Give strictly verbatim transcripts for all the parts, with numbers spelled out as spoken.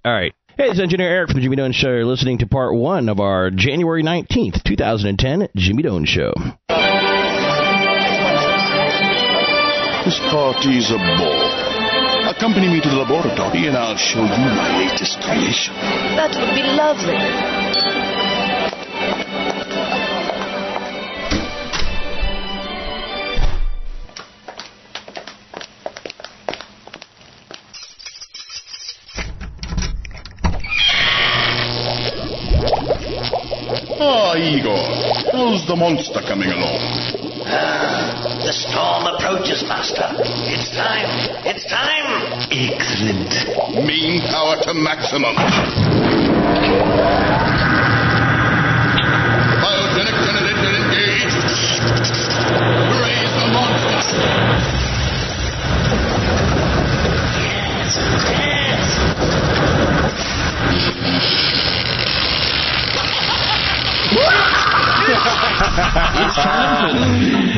All right. Hey, it's Engineer Eric from the Jimmy Doan Show. You're listening to part one of our January nineteenth, twenty ten Jimmy Doan Show. This party's a bore. Accompany me to the laboratory and I'll show you my latest creation. That would be lovely. Ah, Igor, how's the monster coming along? Ah, the storm approaches, Master. It's time. It's time. Excellent. Main power to maximum. Biogenic generator engaged. Raise the monster. Yes, yes. It's time for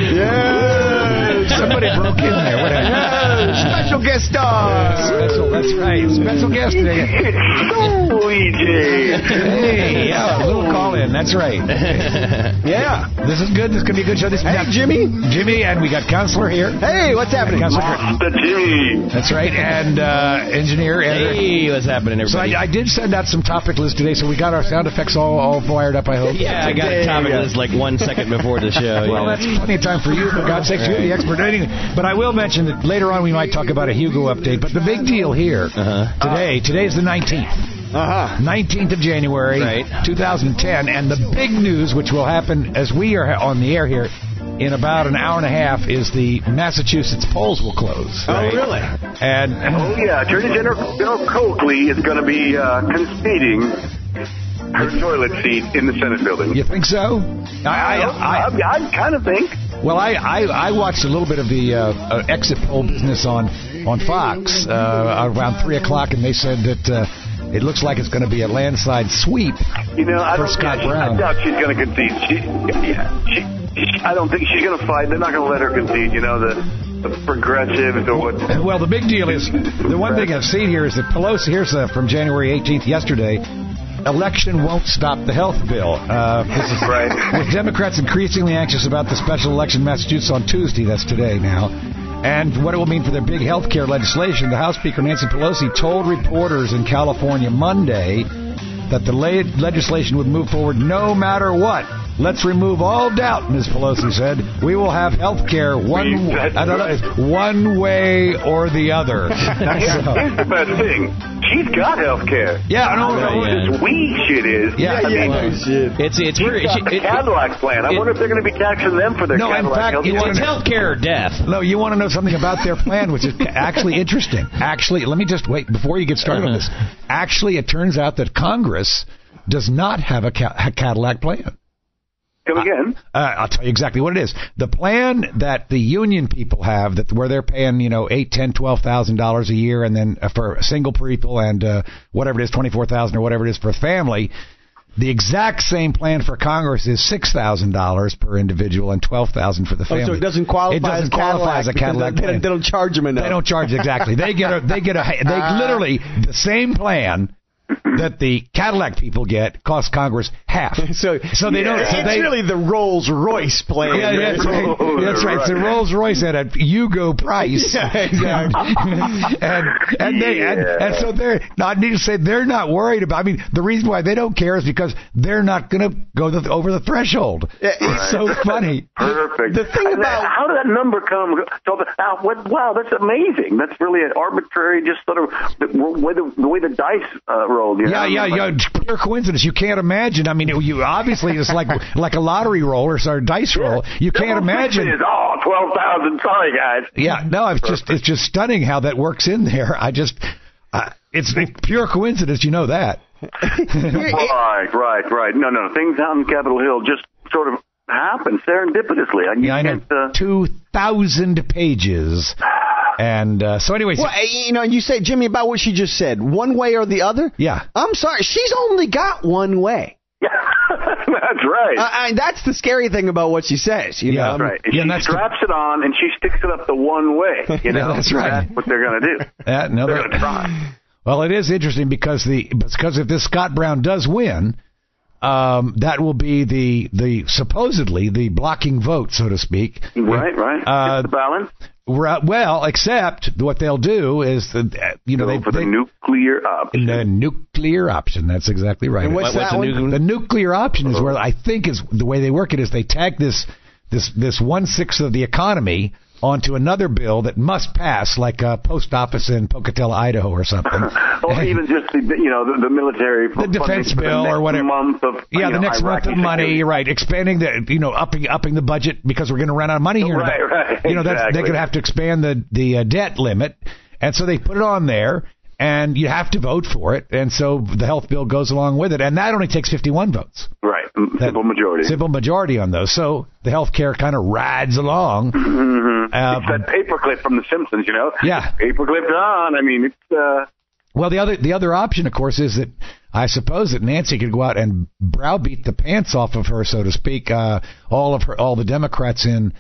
Yeah, somebody broke in there. Whatever. Yeah, special guest star. Special, that's right. Special guest today. It's Luigi. Hey, yeah, a little call in. That's right. Yeah, this is good. This is gonna be a good show. This is hey, Jimmy. Jimmy, and we got Counselor here. Hey, what's happening? Counselor. The Jimmy. That's right, and uh, Engineer. Hey, what's happening, everybody? So I, I did send out some topic lists today, so we got our sound effects all, all fired up. I hope. Yeah, I got a topic list like one second before the show. Well, yeah. that's plenty of time for you, for God's sake, you're the expert. Anyway, but I will mention that later on we might talk about a Hugo update. But the big deal here uh-huh. today, today's the nineteenth. Uh-huh. nineteenth of January, right. twenty ten. And the big news, which will happen as we are on the air here in about an hour and a half, is the Massachusetts polls will close. Oh, right? Really? And oh, yeah. Attorney General Bill Coakley is going to be uh, conceding her toilet seat in the Senate building. You think so? I, I, I, I, I kind of think. Well, I, I, I watched a little bit of the uh, uh, exit poll business on on Fox uh, around three o'clock, and they said that uh, it looks like it's going to be a landslide sweep. You know, I for don't, Scott yeah, Brown. I doubt she's going to concede. She, yeah, she, she, I don't think she's going to fight. They're not going to let her concede. You know, the, the progressives or what. Well, the big deal is the one thing I've seen here is that Pelosi. Here's uh, from January eighteenth, yesterday. Election won't stop the health bill. Uh, this is right. With Democrats increasingly anxious about the special election in Massachusetts on Tuesday, that's today now, and what it will mean for their big health care legislation, the House Speaker Nancy Pelosi told reporters in California Monday that the le- legislation would move forward no matter what. Let's remove all doubt, Miz Pelosi said. We will have health care one, I don't know, one way or the other. Now, here's, so. here's the best thing. She's got health care. Yeah, I don't know. know what yeah. this we shit is. Yeah, I yeah, mean, no shit. It's it's she's weird. got the It, Cadillac plan. I it, wonder if they're going to be taxing them for their no, in Cadillac fact, health you care. it's healthcare or death. No, you want to know something about their plan, which is actually interesting. Actually, let me just wait before you get started on this. Actually, it turns out that Congress does not have a, ca- a Cadillac plan. Come again? Uh, I'll tell you exactly what it is. The plan that the union people have, that where they're paying, you know, eight, ten, twelve thousand dollars a year, and then uh, for single people and uh, whatever it is, twenty four thousand or whatever it is for a family. The exact same plan for Congress is six thousand dollars per individual and twelve thousand dollars for the family. Oh, so it doesn't qualify, it doesn't as, qualify Cadillac as a Cadillac they, plan. they don't charge them enough. They don't charge exactly. They get a they get a they Uh, literally the same plan that the Cadillac people get costs Congress half. So, so they don't. So it's they, really the Rolls Royce plan. Yeah, yeah, that's right. Oh, That's right. It's a Rolls Royce at a Hugo price. Yeah, exactly. and and they and, and so they're. Now I need to say they're not worried about. I mean, the reason why they don't care is because they're not going to go the, over the threshold. Yeah, it's so funny. Perfect. The thing And about how did that number come? So the, uh, what, wow, that's amazing. That's really an arbitrary, just sort of the way the, the way the dice uh, rolled. You Yeah, know? yeah, yeah. Pure coincidence. You can't imagine. I mean, it, you obviously it's like like a lottery roll or a dice roll. You can't imagine. Is, oh, twelve thousand. Sorry, guys. Yeah, no, it's just it's just stunning how that works in there. I just uh, it's pure coincidence. You know that. Right, right, right. No, no. Things out in Capitol Hill just sort of happen serendipitously. I, Yeah, I know. Uh, Two thousand pages. And uh, so, anyways, well, you know, you say, Jimmy, about what she just said, one way or the other. Yeah, I'm sorry, she's only got one way. Yeah, that's right. Uh, I mean, that's the scary thing about what she says. You Yeah, know? That's right. And Yeah, she and that's straps it on and she sticks it up the one way. You know, Yeah, that's right. That's what they're going to do. Uh, no, they're they're- going to try. Well, it is interesting because the because if this Scott Brown does win, um, that will be the the supposedly the blocking vote, so to speak. Right, right. Uh, It's the balance. Well, except what they'll do is the you know Go they for the they, nuclear option. the nuclear option. That's exactly right. And what's What's that the one? new- The nuclear option is where I think is the way they work it is they tag this this this one sixth of the economy onto another bill that must pass, like a post office in Pocatello, Idaho, or something. Or even just the you know the, the military The defense funding for the bill next or whatever. month of Yeah, you the know, next month Iraqi of money. security. You're right. Expanding the, you know, upping upping the budget because we're going to run out of money here. Right, right, You know, that's, they're exactly. going to have to expand the the uh, debt limit, and so they put it on there, and you have to vote for it, and so the health bill goes along with it, and that only takes fifty-one votes. Right, That- simple majority. Simple majority on those. So the health care kind of rides along. Mm-hmm. Uh, It's that paperclip from The Simpsons, you know. Yeah. Paperclipped on. I mean, it's. Uh, Well, the other the other option, of course, is that I suppose that Nancy could go out and browbeat the pants off of her, so to speak, uh, all of her all the Democrats in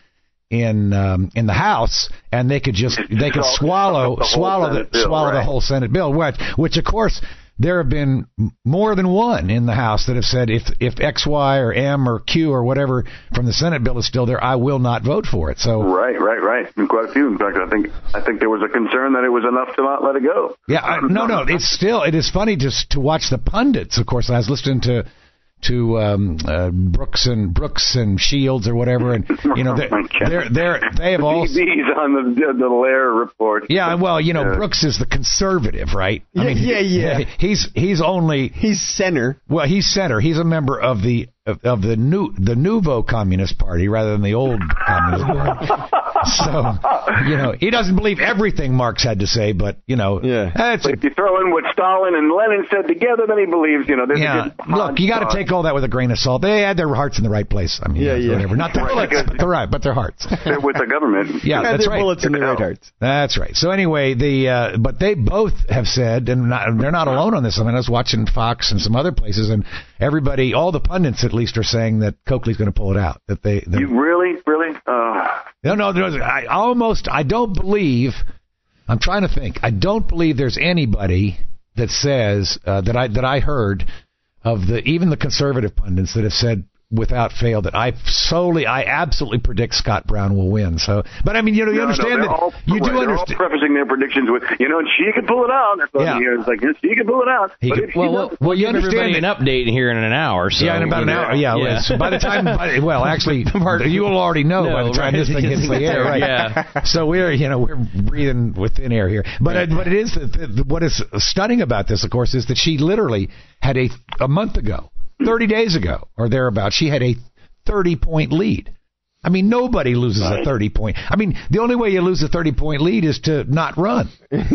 in um, in the House, and they could just they could Just swallow the whole swallow the Senate bill, swallow the right. whole Senate bill, which which of course. There have been more than one in the House that have said if if X, Y, or M or Q or whatever from the Senate bill is still there, I will not vote for it. So right, right, right. And quite a few. In fact, I think I think there was a concern that it was enough to not let it go. yeah, I, no, no, it's still it is funny just to watch the pundits. Of course, I was listening to to um, uh, Brooks and Brooks and Shields or whatever, and you know they're Oh, my God. they're, they're they have all. B B's on the the Lair report. Yeah, well, you know, Yeah. Brooks is the conservative, right? I Yeah, yeah, yeah. He's he's only He's center. well, he's center. He's a member of the of, of the new the nouveau Communist Party rather than the old Communist Party. So, you know, he doesn't believe everything Marx had to say, but you know, Yeah. that's But if you throw in what Stalin and Lenin said together, then he believes, you know, there's yeah. a good Look, you got to hodgepodge. take all that with a grain of salt. They had their hearts in the right place. I mean, Yeah, yeah. whatever. Not their Right, bullets, because- but their right, but their hearts. with the government. Yeah, Had that's their right. bullets in the right hearts. That's right. So anyway, the uh, but they both have said, and not, they're not alone on this. I mean, I was watching Fox and some other places, and everybody, all the pundits at least, are saying that Coakley's going to pull it out. That they, that, You really, really? Uh, no, no, there's, I almost, I don't believe. I'm trying to think. I don't believe there's anybody that says uh, that I that I heard of the even the conservative pundits that have said without fail that I solely, I absolutely predict Scott Brown will win. So, but I mean, you know, you no, no, understand they're that all, you do they're understand. all prefacing their predictions with, you know, and she could pull it out. That's what Yeah. I hear. It's like, yes, she could pull it out. He but could- if she Well, doesn't- we'll, Well, you give everybody understand an update here in an hour. So, Yeah, in about an you know, hour. Yeah, yeah. well, by the time, by, well, actually, you will already know by No, the time right. this thing hits the air, right? Yeah. So we're, you know, we're breathing with thin air here. But uh, but it is the, the, what is stunning about this, of course, is that she literally had a a month ago, thirty days ago or thereabouts, she had a thirty point lead. I mean, nobody loses a thirty point. I mean, the only way you lose a thirty point lead is to not run.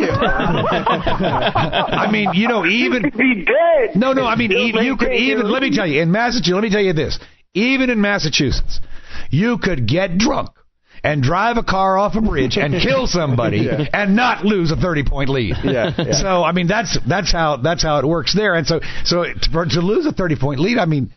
I mean, you know, even be dead. no, no. I mean, Still even, you could maintain even. your Let me lead. tell you, in Massachusetts, let me tell you this. Even in Massachusetts, you could get drunk and drive a car off a bridge and kill somebody Yeah. and not lose a thirty point lead. Yeah, yeah. So I mean, that's that's how that's how it works there. And so so for, to lose a thirty point lead, I mean.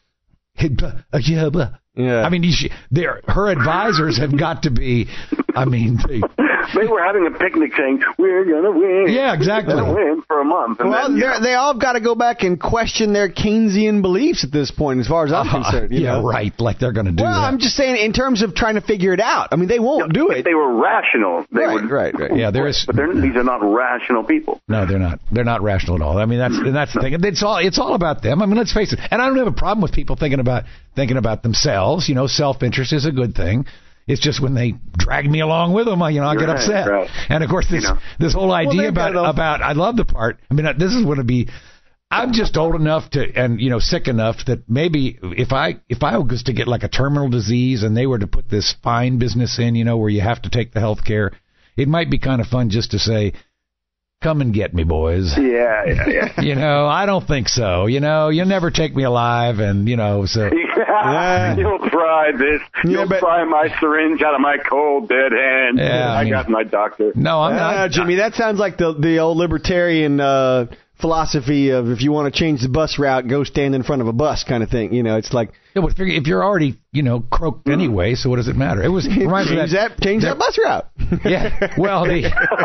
Yeah. I mean, you should, they're- her advisors have got to be. I mean, they, They were having a picnic saying, we're going to win. Yeah, exactly. We're going to win for a month. And Well, then, you they're- know, they all got to go back and question their Keynesian beliefs at this point, as far as I'm concerned. You yeah, know? right. Like they're going to do Well, that. I'm just saying in terms of trying to figure it out. I mean, they won't do if it. they were rational, they Right, would. right, right. Yeah, there is- But they're, these are not rational people. No, they're not. They're not rational at all. I mean, that's and that's the thing. It's all it's all about them. I mean, let's face it. And I don't have a problem with people thinking about thinking about themselves. You know, self-interest is a good thing. It's just when they drag me along with them, I, you know, I get Right, upset. right. And of course, this You know. this whole idea they've got about enough- about I love the part. I mean, this is going to be. I'm just old enough to and you know sick enough that maybe if I if I was to get like a terminal disease and they were to put this fine business in, you know, where you have to take the health care, it might be kind of fun just to say, come and get me, boys. Yeah, yeah, yeah. You know, I don't think so. You know, you'll never take me alive, and you know, so Yeah. You'll pry this. Yeah, You'll but- pry my syringe out of my cold, dead hand. Yeah, I I, mean- got my doctor. no, I'm Uh, not. Jimmy, that sounds like the the old libertarian uh, philosophy of if you want to change the bus route, go stand in front of a bus kind of thing. You know, it's like Yeah, but if you're already, you know, croaked anyway, so what does it matter? It was it reminds me of change that, change that, that bus route. Yeah, well, the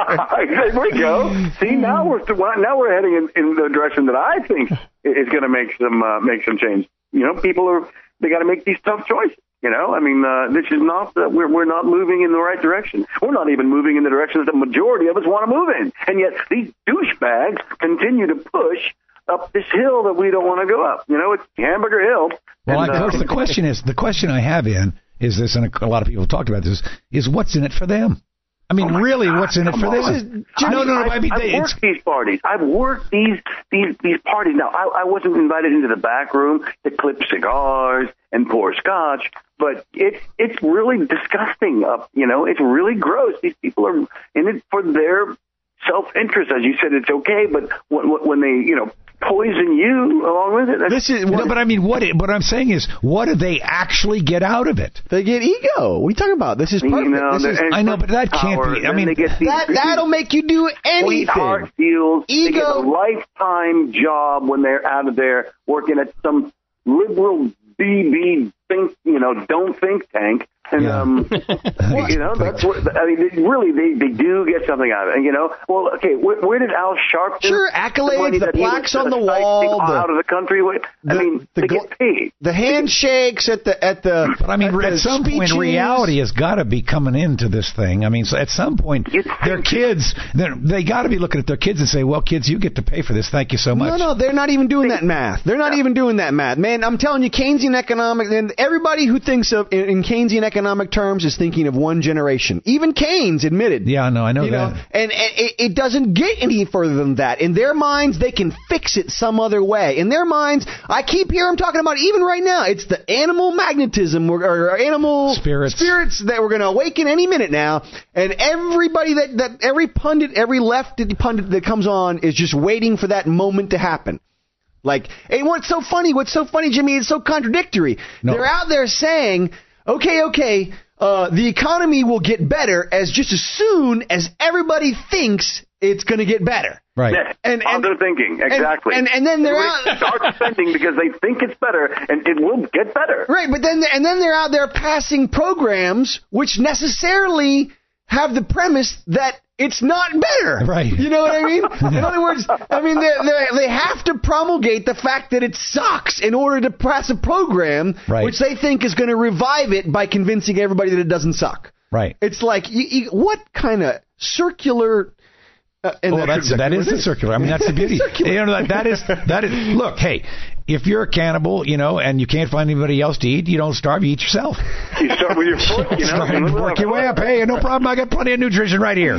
there we go. See, now we're now we're heading in, in the direction that I think is going to make some uh, make some change. You know, people are they got to make these tough choices. You know, I mean, uh, this is not uh, we're we're not moving in the right direction. We're not even moving in the direction that the majority of us want to move in, and yet these douchebags continue to push up this hill that we don't want to go up. You know, it's Hamburger Hill. Well, and, of course, uh, the question is the question I have in is this, and a lot of people have talked about this, is what's in it for them? I mean, oh really, God, what's in it for on. them? No, no, no. I mean, I've they, worked these parties. I've worked these these these parties. Now, I, I wasn't invited into the back room to clip cigars and pour scotch, but it's it's really disgusting. Up, you know, it's really gross. These people are in it for their self-interest, as you said. It's okay, but when, when they, you know, poison you along with it. This is, no, but I mean, what what I'm saying is, what do they actually get out of it? They get ego. What are you talking about? This is perfect. You know, this is, I know, but that can't power, be. I mean, that that'll make you do anything. Sweetheart deals. Ego. They get a lifetime job when they're out of there working at some liberal B B think, you know, don't think tank. And, yeah. um, you know, that's what, I mean, they, really, they, they do get something out of it. And, you know, well, okay, where, where did Al Sharpton... Sure, accolades, the, the plaques on the wall. The, out of the country. I the, mean, the, they get paid. The handshakes at the... At the but, I mean, at, at some speeches. point, reality has got to be coming into this thing. I mean, so at some point, their kids, they got to be looking at their kids and say, well, kids, you get to pay for this. Thank you so much. No, no, they're not even doing that math. They're not even doing that math. Man, I'm telling you, Keynesian economic... And everybody who thinks of in, in Keynesian economic terms is thinking of one generation. Even Keynes admitted. Yeah, no, I know you that. Know, and, and it, it doesn't get any further than that. In their minds, they can fix it some other way. In their minds, I keep hearing them talking about, even right now, it's the animal magnetism or, or animal spirits. spirits that we're going to awaken any minute now. And everybody that, that every pundit, every left pundit that comes on is just waiting for that moment to happen. Like, and what's so funny, what's so funny, Jimmy, it's so contradictory. No. They're out there saying, okay, okay, uh, the economy will get better as just as soon as everybody thinks it's going to get better. Right. Yeah, and, all and they're thinking, exactly. And, and, and then they're out... start spending because they think it's better, and it will get better. Right, but then and then they're out there passing programs which necessarily have the premise that it's not better. Right. You know what I mean? In other words, I mean, they they have to promulgate the fact that it sucks in order to pass a program right. which they think is going to revive it by convincing everybody that it doesn't suck. Right. It's like, you, you, what kind of circular... Uh, and well, that's, exactly that is the circular. I mean, that's the beauty. You know, that, that is, that is, look, hey, if you're a cannibal, you know, and you can't find anybody else to eat, you don't starve, you eat yourself. You start with your foot, you know. Start and work your way up. Hey, no problem. I got plenty of nutrition right here.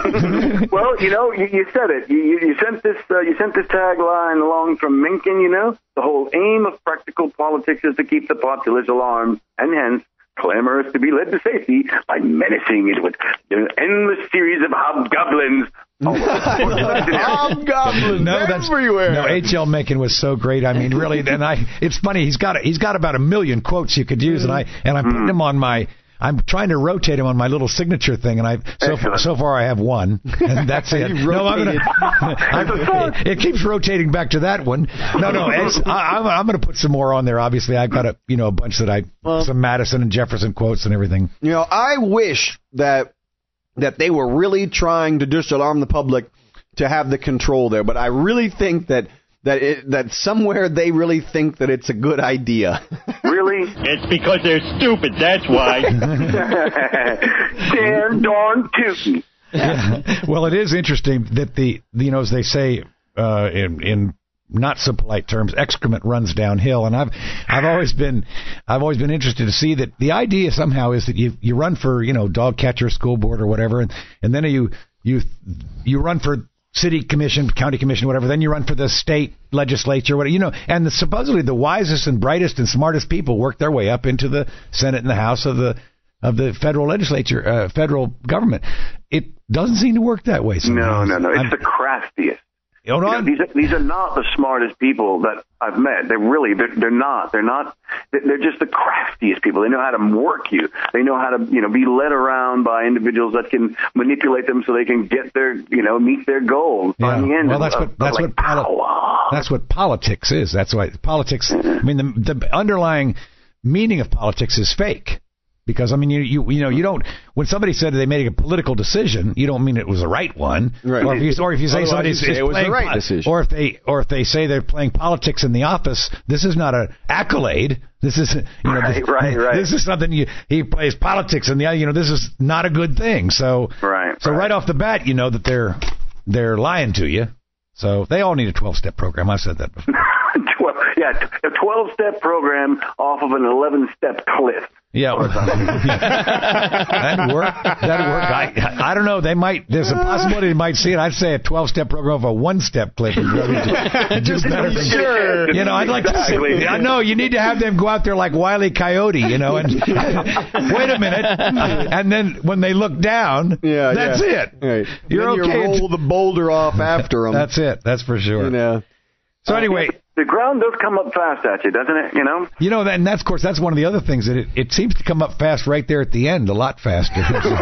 Well, you know, you, you said it. You, you sent this, uh, you sent this tagline along from Mencken, you know. The whole aim of practical politics is to keep the populace alarmed and hence clamorous to be led to safety by menacing it with an endless series of hobgoblins. Hobgoblins no, that's, everywhere. No, H L Mencken was so great. I mean, really, and I. It's funny. He's got a, he's got about a million quotes you could use, and I and I'm putting them on my. I'm trying to rotate him on my little signature thing, and I so far, so far I have one, and that's it. no, I'm gonna, I'm, it keeps rotating back to that one. No, no, it's, I, I'm, I'm going to put some more on there. Obviously, I've got a you know a bunch that I well, some Madison and Jefferson quotes and everything. You know, I wish that that they were really trying to disalarm the public to have the control there, but I really think that. That it, that somewhere they really think that it's a good idea. Really? It's because they're stupid, that's why. Damn darn tootin'. Yeah. Well, it is interesting that the, you know, as they say uh, in in not so polite terms, excrement runs downhill, and I've I've always been I've always been interested to see that the idea somehow is that you you run for you know dog catcher, school board, or whatever, and and then you you you run for city commission, county commission, whatever. Then you run for the state legislature, whatever, you know. And the, supposedly the wisest and brightest and smartest people work their way up into the Senate and the House of the of the federal legislature, uh, federal government. It doesn't seem to work that way. Sometimes. No, no, no. It's I'm, the craftiest. Hold You know, on. these are, these are not the smartest people that I've met. They're really, they're, they're not. They're not. They're just the craftiest people. They know how to work you. They know how to, you know, be led around by individuals that can manipulate them so they can get their, you know, meet their goal. Yeah. Find the end Well, that's of, what that's of what like, poli- power. that's what politics is. That's why politics. I mean, the the underlying meaning of politics is fake. Because I mean, you you you know, you don't. When somebody said they made a political decision, you don't mean it was the right one. Right. Or if you, or if you say Otherwise somebody's you say is it was the playing, right decision. or if they or if they say they're playing politics in the office, this is not an accolade. This is you know, Right, this, right, right. this is something you he plays politics in the you know, this is not a good thing. So Right, so right. right. off the bat, you know that they're they're lying to you. So they all need a twelve-step program. I've said that before. twelve, yeah, a twelve-step program off of an eleven-step cliff. Yeah, that'd work. That'd work. I, I don't know. They might. There's a possibility they might see it. I'd say a twelve-step program of a one-step clip. Just better. Sure. You know, I'd like Exactly. to see. I know you need to have them go out there like Wile E. Coyote. You know, and wait a minute, and then when they look down, Yeah, that's yeah. it. Right. You're then okay. You roll the boulder off after them. That's it. That's for sure. You know. So anyway. The ground does come up fast at you, doesn't it? You know? You know, and that's, of course, that's one of the other things, that it, it seems to come up fast right there at the end, a lot faster.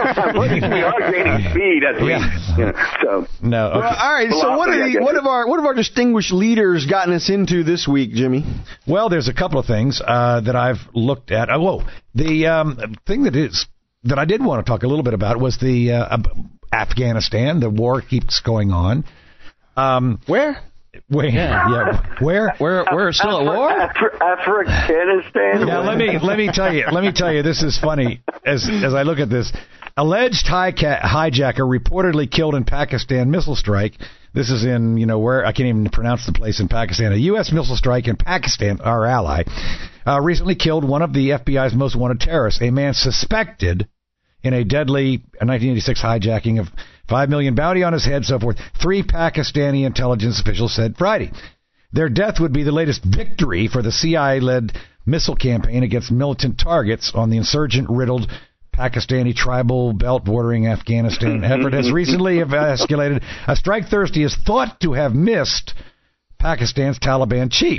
We are gaining speed as we, Yeah. you know, so. No. Okay. Well, all right. So what Velocity, I are the, guess. what have our what have our distinguished leaders gotten us into this week, Jimmy? Well, there's a couple of things uh, that I've looked at. Oh, whoa. The um, thing that is that I did want to talk a little bit about was the uh, Afghanistan. The war keeps going on. Um, Where? Where? Yeah. yeah. Where? We're we're still at war. Afri- Afghanistan. Yeah, let me let me tell you. Let me tell you. This is funny. As as I look at this, alleged hijacker reportedly killed in Pakistan missile strike. This is in, you know, where I can't even pronounce the place in Pakistan. A U S missile strike in Pakistan, our ally, uh, recently killed one of the F B I's most wanted terrorists, a man suspected in a deadly nineteen eighty-six hijacking of five million bounty on his head, so forth. Three Pakistani intelligence officials said Friday. Their death would be the latest victory for the C I A-led missile campaign against militant targets on the insurgent-riddled Pakistani tribal belt bordering Afghanistan. Effort has recently escalated. A strike Thursday is thought to have missed Pakistan's Taliban chief.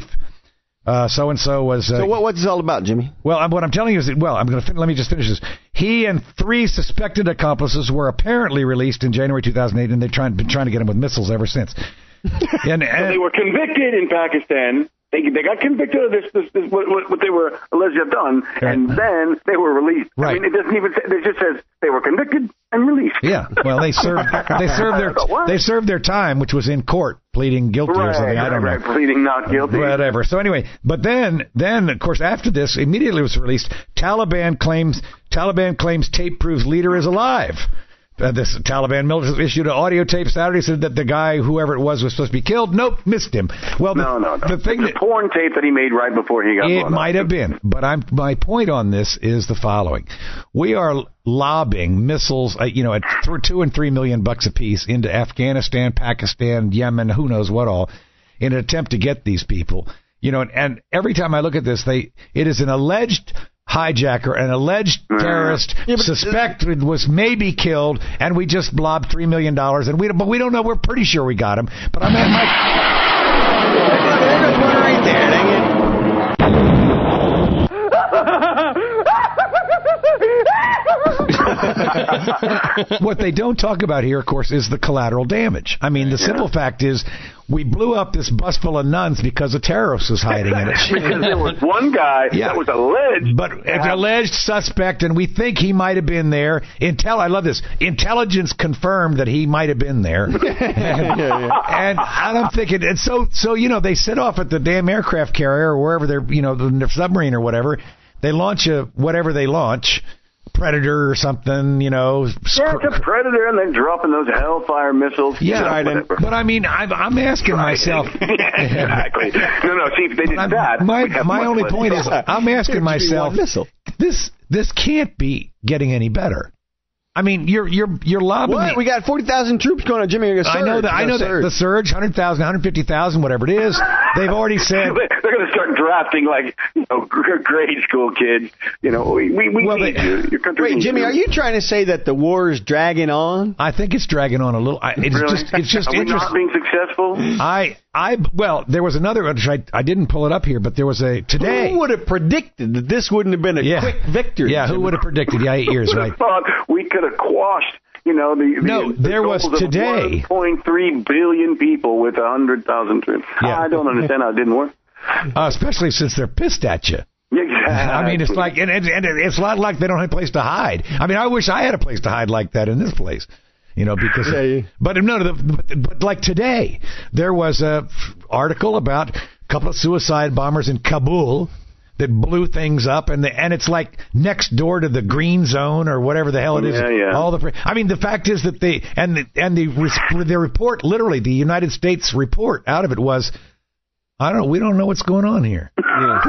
Uh, so-and-so was... Uh, So what, what's this all about, Jimmy? Well, I'm, what I'm telling you is that, well, I'm going to fin- let me just finish this. He and three suspected accomplices were apparently released in January two thousand eight, and they've tried, been trying to get them with missiles ever since. And, So and they were convicted in Pakistan. They, they got convicted of this, this, this what, what, what they were alleged to have done, and then they were released. Right. I mean, it doesn't even say, it just says they were convicted and released. yeah, well, they served they served their What? they served their time, which was in court, pleading guilty Right, or something. I don't right, know. right, pleading not guilty. Whatever. So anyway, but then, then of course, after this, immediately was released. Taliban claims Taliban claims tape proves leader is alive. Uh, this Taliban military issued an audio tape Saturday, said that the guy, whoever it was, was supposed to be killed. Nope, missed him. Well, the, No, no, no. the thing it's that a porn tape that he made right before he got it blown might up. have been, but I'm my point on this is the following: we are lobbing missiles, uh, you know, at th- two and three million bucks a piece into Afghanistan, Pakistan, Yemen, who knows what all, in an attempt to get these people. You know, and, and every time I look at this, they it is an alleged hijacker, an alleged terrorist, suspected was maybe killed, and we just blobbed three million dollars, and we but we don't know. We're pretty sure we got him, but I'm at my. There's one right there. Dang it. What they don't talk about here, of course, is the collateral damage. I mean, the simple fact is we blew up this bus full of nuns because a terrorist was hiding in it. Because there was one guy Yeah. that was alleged. But an alleged suspect, and we think he might have been there. Intel, I love this. Intelligence confirmed that he might have been there. and, and I'm thinking, and so, so you know, they set off at the damn aircraft carrier or wherever they're, you know, the submarine or whatever. They launch a whatever they launch. Predator or something, you know. Yeah, it's a Predator, and then dropping those Hellfire missiles. Yeah, Trident. but I mean, I'm, I'm asking myself. Yeah, exactly. No, no. See, if they did I'm- that, my we'd have my much only less point is, trouble. I'm asking myself, one missile. this this can't be getting any better. I mean, you're you're you're lobbing. What? the- We got forty thousand troops going on, Jimmy. A surge. I know that. I We know got a that the surge, one hundred thousand, one hundred fifty thousand, whatever it is. they've already said they're going to start drafting like you know grade school kids. You know, we we, we well, need they, you. Your country. Wait, Jimmy, you. are you trying to say that the war is dragging on? I think it's dragging on a little. I, it's really? just it's just are we interesting. not being successful? I I well, there was another. Which I I didn't pull it up here, but there was a today. Who would have predicted that this wouldn't have been a yeah. quick victory? Yeah, who would have predicted? Yeah, eight years, Who would right? have thought we could have quashed? You know, the, the no, the there was today one point three billion people with one hundred thousand troops. Yeah. I don't understand how it didn't work. Uh, especially since they're pissed at you. Exactly. I mean, it's like, and, and, and it's not like they don't have a place to hide. I mean, I wish I had a place to hide like that in this place. You know, because, yeah, yeah. but no, the, but, but like today, there was a article about a couple of suicide bombers in Kabul that blew things up, and the, and it's like next door to the green zone or whatever the hell it is. Yeah, yeah. All the, I mean, the fact is that they and the and the the report, literally the United States report out of it was, I don't know, we don't know what's going on here. Yeah.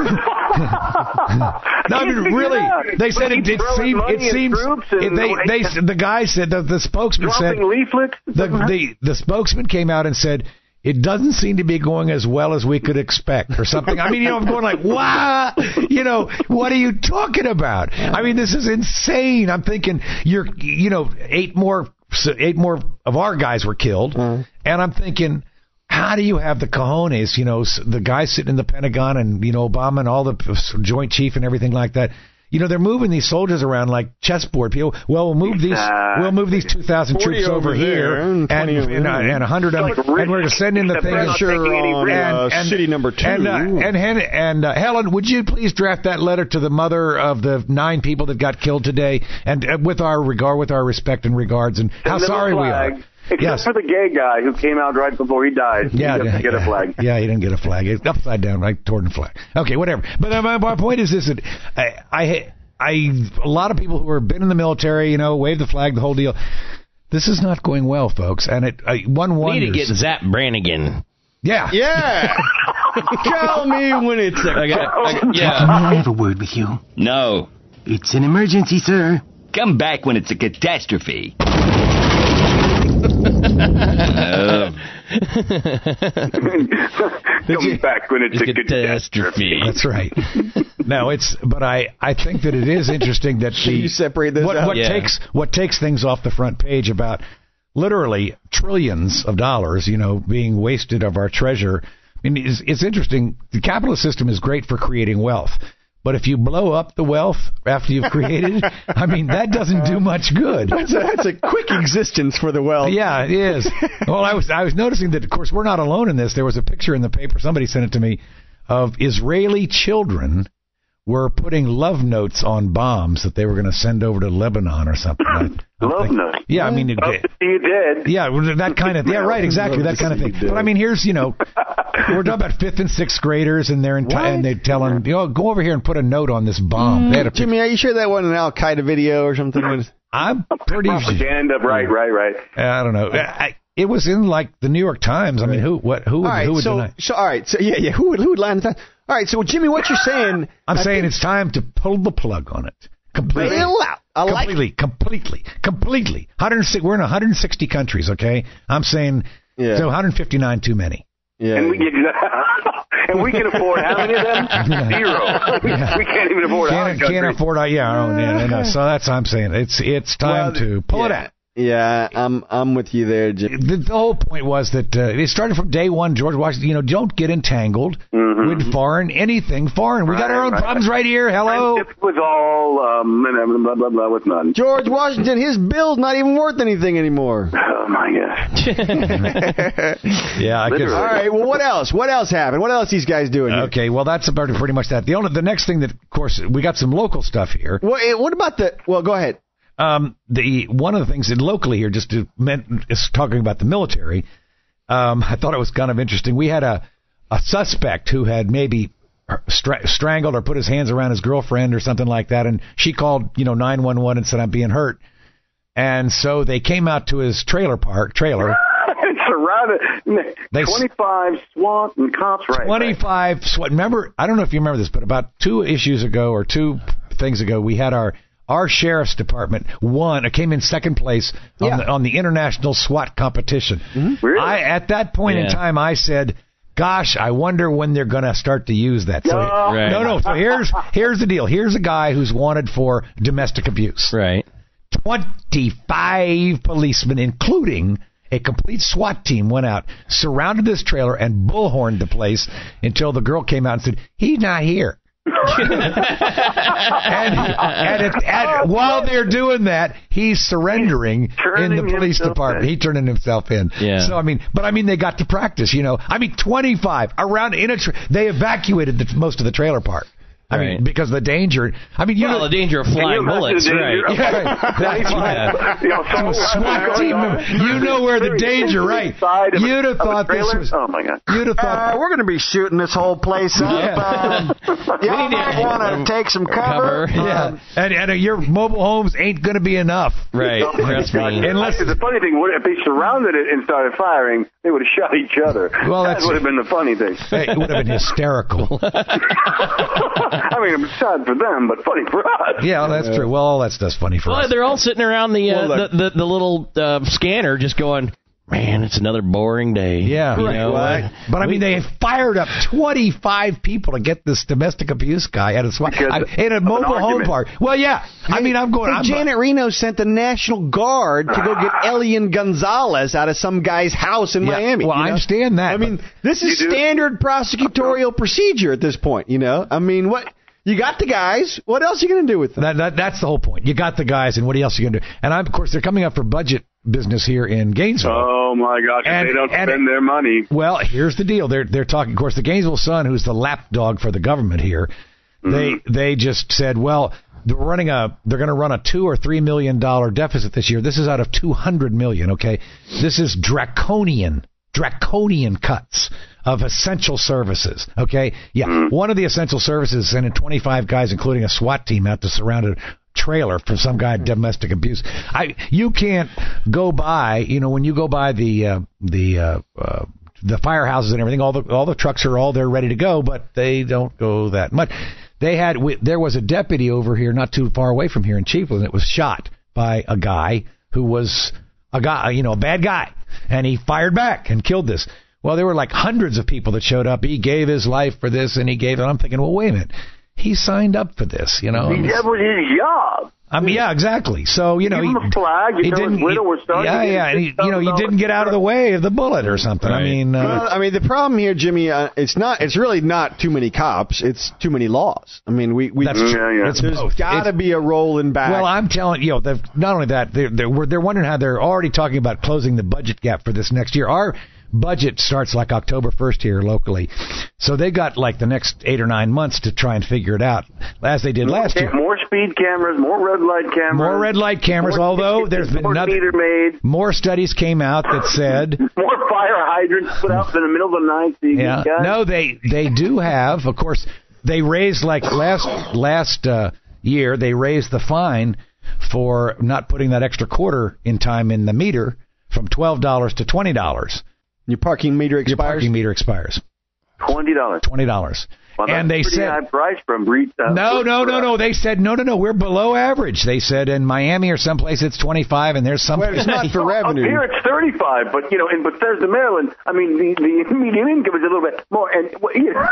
No, I mean, really, they said it, it seemed it seems it, they they the guy said the the spokesman said leaflets. The, the the spokesman came out and said, it doesn't seem to be going as well as we could expect or something. I mean, you know, I'm going like, wow, you know, what are you talking about? I mean, this is insane. I'm thinking you're, you know, eight more, eight more of our guys were killed. Mm. And I'm thinking, how do you have the cojones, you know, the guys sitting in the Pentagon and, you know, Obama and all the Joint Chief and everything like that. You know, they're moving these soldiers around like chessboard people. Well, we'll move these. Uh, we'll move these two thousand troops over, over here, and and, and, and a hundred, like and we're to send in the thing. On and, and city number two. And uh, and, and, and uh, Helen, would you please draft that letter to the mother of the nine people that got killed today, and uh, with our regard, with our respect and regards, and how sorry we are. Except yes. for the gay guy who came out right before he died. Yeah, he didn't get yeah, a flag. Yeah, he didn't get a flag. It's upside down, right toward the flag. Okay, whatever. But uh, my, my point is this: that I. I I a lot of people who have been in the military, you know, wave the flag, the whole deal. This is not going well, folks. And it uh, one wonders. Need to get Zap Brannigan. Yeah, yeah. Tell me when it's a. I got, I, yeah. Can I have a word with you? No. It's an emergency, sir. Come back when it's a catastrophe. uh. Come back when it's, it's a catastrophe. That's right. No, it's. But I, I think that it is interesting that the you separate this what, out. what yeah. takes what takes things off the front page about literally trillions of dollars, you know, being wasted of our treasure. I mean, it's, it's interesting. The capitalist system is great for creating wealth. But if you blow up the wealth after you've created it, I mean, that doesn't do much good. That's a, that's a quick existence for the wealth. Yeah, it is. Well, I was I was noticing that, of course, we're not alone in this. There was a picture in the paper, somebody sent it to me, of Israeli children were putting love notes on bombs that they were going to send over to Lebanon or something. Love notes? Yeah, I mean... It, Love to see you dead. Yeah, that kind of... Yeah, right, exactly, that kind of thing. But, I mean, here's, you know, we're talking about fifth and sixth graders, and they're in t- and they're telling, you know, go over here and put a note on this bomb. Mm, they had a Jimmy, are you sure that wasn't an Al-Qaeda video or something? I'm pretty sure. Propaganda, right, right, right. I don't know. I, it was in, like, the New York Times. I mean, who what, who, all right, who would so, deny? So, all right, so, yeah, yeah, who would, who would lie in the Times? All right, so, Jimmy, what you're saying... I'm I saying think, it's time to pull the plug on it. Completely. Bail out. I like completely, completely, completely. one hundred six, we're in one hundred sixty countries, okay? I'm saying, yeah. so one hundred fifty-nine too many. Yeah. And we get, and we can afford how many of them? Zero. Yeah. We can't even afford our Can't, country. can't afford our, yeah, our own, yeah, no, so that's what I'm saying. It's it's time Well, to pull yeah. it out. Yeah, I'm I'm with you there, Jimmy. The, the whole point was that uh, it started from day one, George Washington, you know, don't get entangled mm-hmm. with foreign, anything foreign. We got our own right, problems right here. Hello. Friendship was all, um, blah, blah, blah, with none. George Washington, his bill's not even worth anything anymore. Oh, my gosh. Yeah, I guess. All right, well, what else? What else happened? What else these guys doing here? Okay, well, that's about pretty much that. The only, the next thing that, of course, we got some local stuff here. What, what about the, well, go ahead. Um, the one of the things that locally here, just to meant is talking about the military. Um, I thought it was kind of interesting. We had a a suspect who had maybe stra- strangled or put his hands around his girlfriend or something like that, and she called, you know, nine one one and said, "I'm being hurt." And so they came out to his trailer park trailer. Surrounded. They, twenty-five SWAT and cops, right? twenty-five right. SWAT. Remember, I don't know if you remember this, but about two issues ago or two things ago, we had our. Our sheriff's department won, it came in second place on, yeah. the, on the international SWAT competition. Mm-hmm. Really? I, at that point yeah. in time, I said, gosh, I wonder when they're going to start to use that. So, Right. No, no. So here's here's the deal. Here's a guy who's wanted for domestic abuse. Right. twenty-five policemen, including a complete SWAT team, went out, surrounded this trailer, and bullhorned the place until the girl came out and said, he's not here. and and, it, and while they're doing that, he's surrendering in the police department. In. He turning himself in. Yeah. So I mean, but I mean, they got to practice. You know, I mean, twenty-five around in a. Tra- they evacuated the, most of the trailer park. I right. mean, because the danger. I mean, you well, know, the danger of flying bullets, right? Yeah, right. That's right. You know, SWAT team member, you know where the danger, right? You'd have thought this was. Oh my God! You'd have thought uh, we're going to be shooting this whole place up. Yeah. Um, y'all might want to take some cover. cover. Yeah, um, and and uh, your mobile homes ain't going to be enough, right? Trust me. Unless the funny thing would, if they surrounded it and started firing, they would have shot each other. Well, that would have been the funny thing. It would have been hysterical. I mean, it's sad for them, but funny for us. Yeah, well, that's true. Well, all that stuff's funny for well, us. They're all sitting around the uh, well, the, the the little uh, scanner, just going, man, it's another boring day. Yeah, you right. know, Right. uh, But I mean, they fired up twenty-five people to get this domestic abuse guy at a SWAT I, in a mobile home park. Well, yeah. Hey, I mean, I'm going. Hey, I'm, Janet Reno sent the National Guard to go get Elian Gonzalez out of some guy's house in yeah, Miami. Well, you I know? understand that. I mean, this is standard prosecutorial procedure at this point. You know, I mean, what? You got the guys. What else are you going to do with them? That, that, that's the whole point. You got the guys, and what else are you going to do? And I'm, of course, they're coming up for budget business here in Gainesville. Oh my gosh! If and, they don't and, spend their money. Well, here's the deal. They're they're talking. Of course, the Gainesville Sun, who's the lapdog for the government here, mm-hmm. they they just said, well, they're running a they're going to run a two or three million dollar deficit this year. This is out of two hundred million. Okay, this is draconian. draconian cuts of essential services. Okay? Yeah. Mm. One of the essential services sending twenty-five guys, including a SWAT team, out to surround a trailer for some guy domestic abuse. I you can't go by, you know, when you go by the uh, the uh, uh, the firehouses and everything, all the all the trucks are all there ready to go, but they don't go that much. They had there was a deputy over here not too far away from here in Chiefland that was shot by a guy who was a guy, you know, a bad guy, and he fired back and killed this. Well, there were like hundreds of people that showed up. He gave his life for this, and he gave it. I'm thinking, well, wait a minute. He signed up for this, you know. That was his job. I mean, yeah, exactly. So, you know, Give he, him a flag, you he know, didn't. his widow was starting yeah, to get yeah. And he, you know, he didn't get out of the way of the bullet or something. Right. I mean, uh, well, I mean, the problem here, Jimmy, uh, it's not. It's really not too many cops. It's too many laws. I mean, we. we that's yeah, true. yeah. It's There's both. got to be a rolling back. Well, I'm telling you, know, not only that, they're, they're they're wondering how they're already talking about closing the budget gap for this next year. Our budget starts like October first here locally, so they got like the next eight or nine months to try and figure it out, as they did more last ca- year. More speed cameras, more red light cameras, More red light cameras. more although tickets, there's been more another, meter made, more studies came out that said more fire hydrants put out in the middle of the night. So you yeah, guys. no, they they do have. Of course, they raised like last last uh, year they raised the fine for not putting that extra quarter in time in the meter from twelve dollars to twenty dollars. Your parking meter expires. Your parking meter expires. Twenty dollars. Twenty dollars. Well, and they pretty said high price from Breed. Uh, no, no, no, no. They said no, no, no. We're below average. They said in Miami or someplace it's twenty-five, and there's some. Well, it's not for revenue. Up here it's thirty-five, but you know, in Bethesda, Maryland, I mean, the, the median income is a little bit more. And well, you know,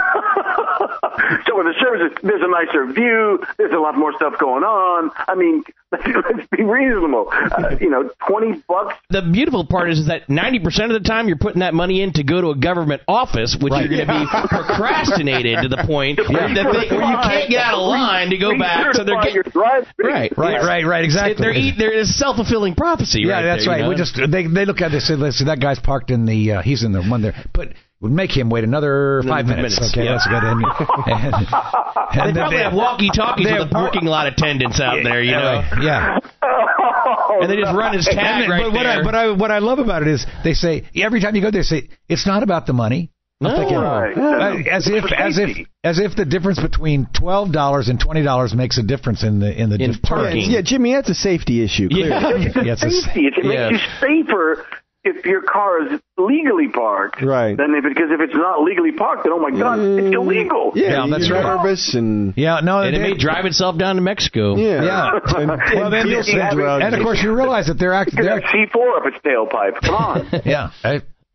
so with the services, there's a nicer view. There's a lot more stuff going on. I mean, let's, let's be reasonable. Uh, you know, twenty bucks. The beautiful part is, is that ninety percent of the time you're putting that money in to go to a government office, which Right. you're going to be procrastinated to the point Yeah. that they, where you can't get out of line to go back. So they're getting right, Right, right, right. Exactly. They're eat, there is self fulfilling prophecy. Yeah, right that's there, right. you know? We just they they look at it. They say, listen, that guy's parked in the. Uh, he's in the one there. Put would make him wait another five minutes. minutes, Okay, yeah. that's good. And, and, and They probably have walkie talkies they with have the parking lot attendants out there, you know. Yeah. Oh, And they just run his tag And- right but what there. I, but I what I love about it is they say every time you go there, they say it's not about the money. I'm No. thinking, Right. uh, as if as if as if the difference between twelve dollars and twenty dollars makes a difference in the in the In dif- parking. Yeah, Jimmy, that's a safety issue. Clearly. Yeah. Yeah, it's a- safety. It makes yeah. you safer if your car is legally parked. Right. Then if it, because if it's not legally parked, then oh my God, it's illegal. Yeah, Yeah, that's you're right. nervous and Yeah, no, And it they- may drive itself down to Mexico. yeah, Yeah. and, Well, then deal they- some and- drugs. and of course you realize that they're You actually could have C four up its tailpipe. Come on. yeah. I,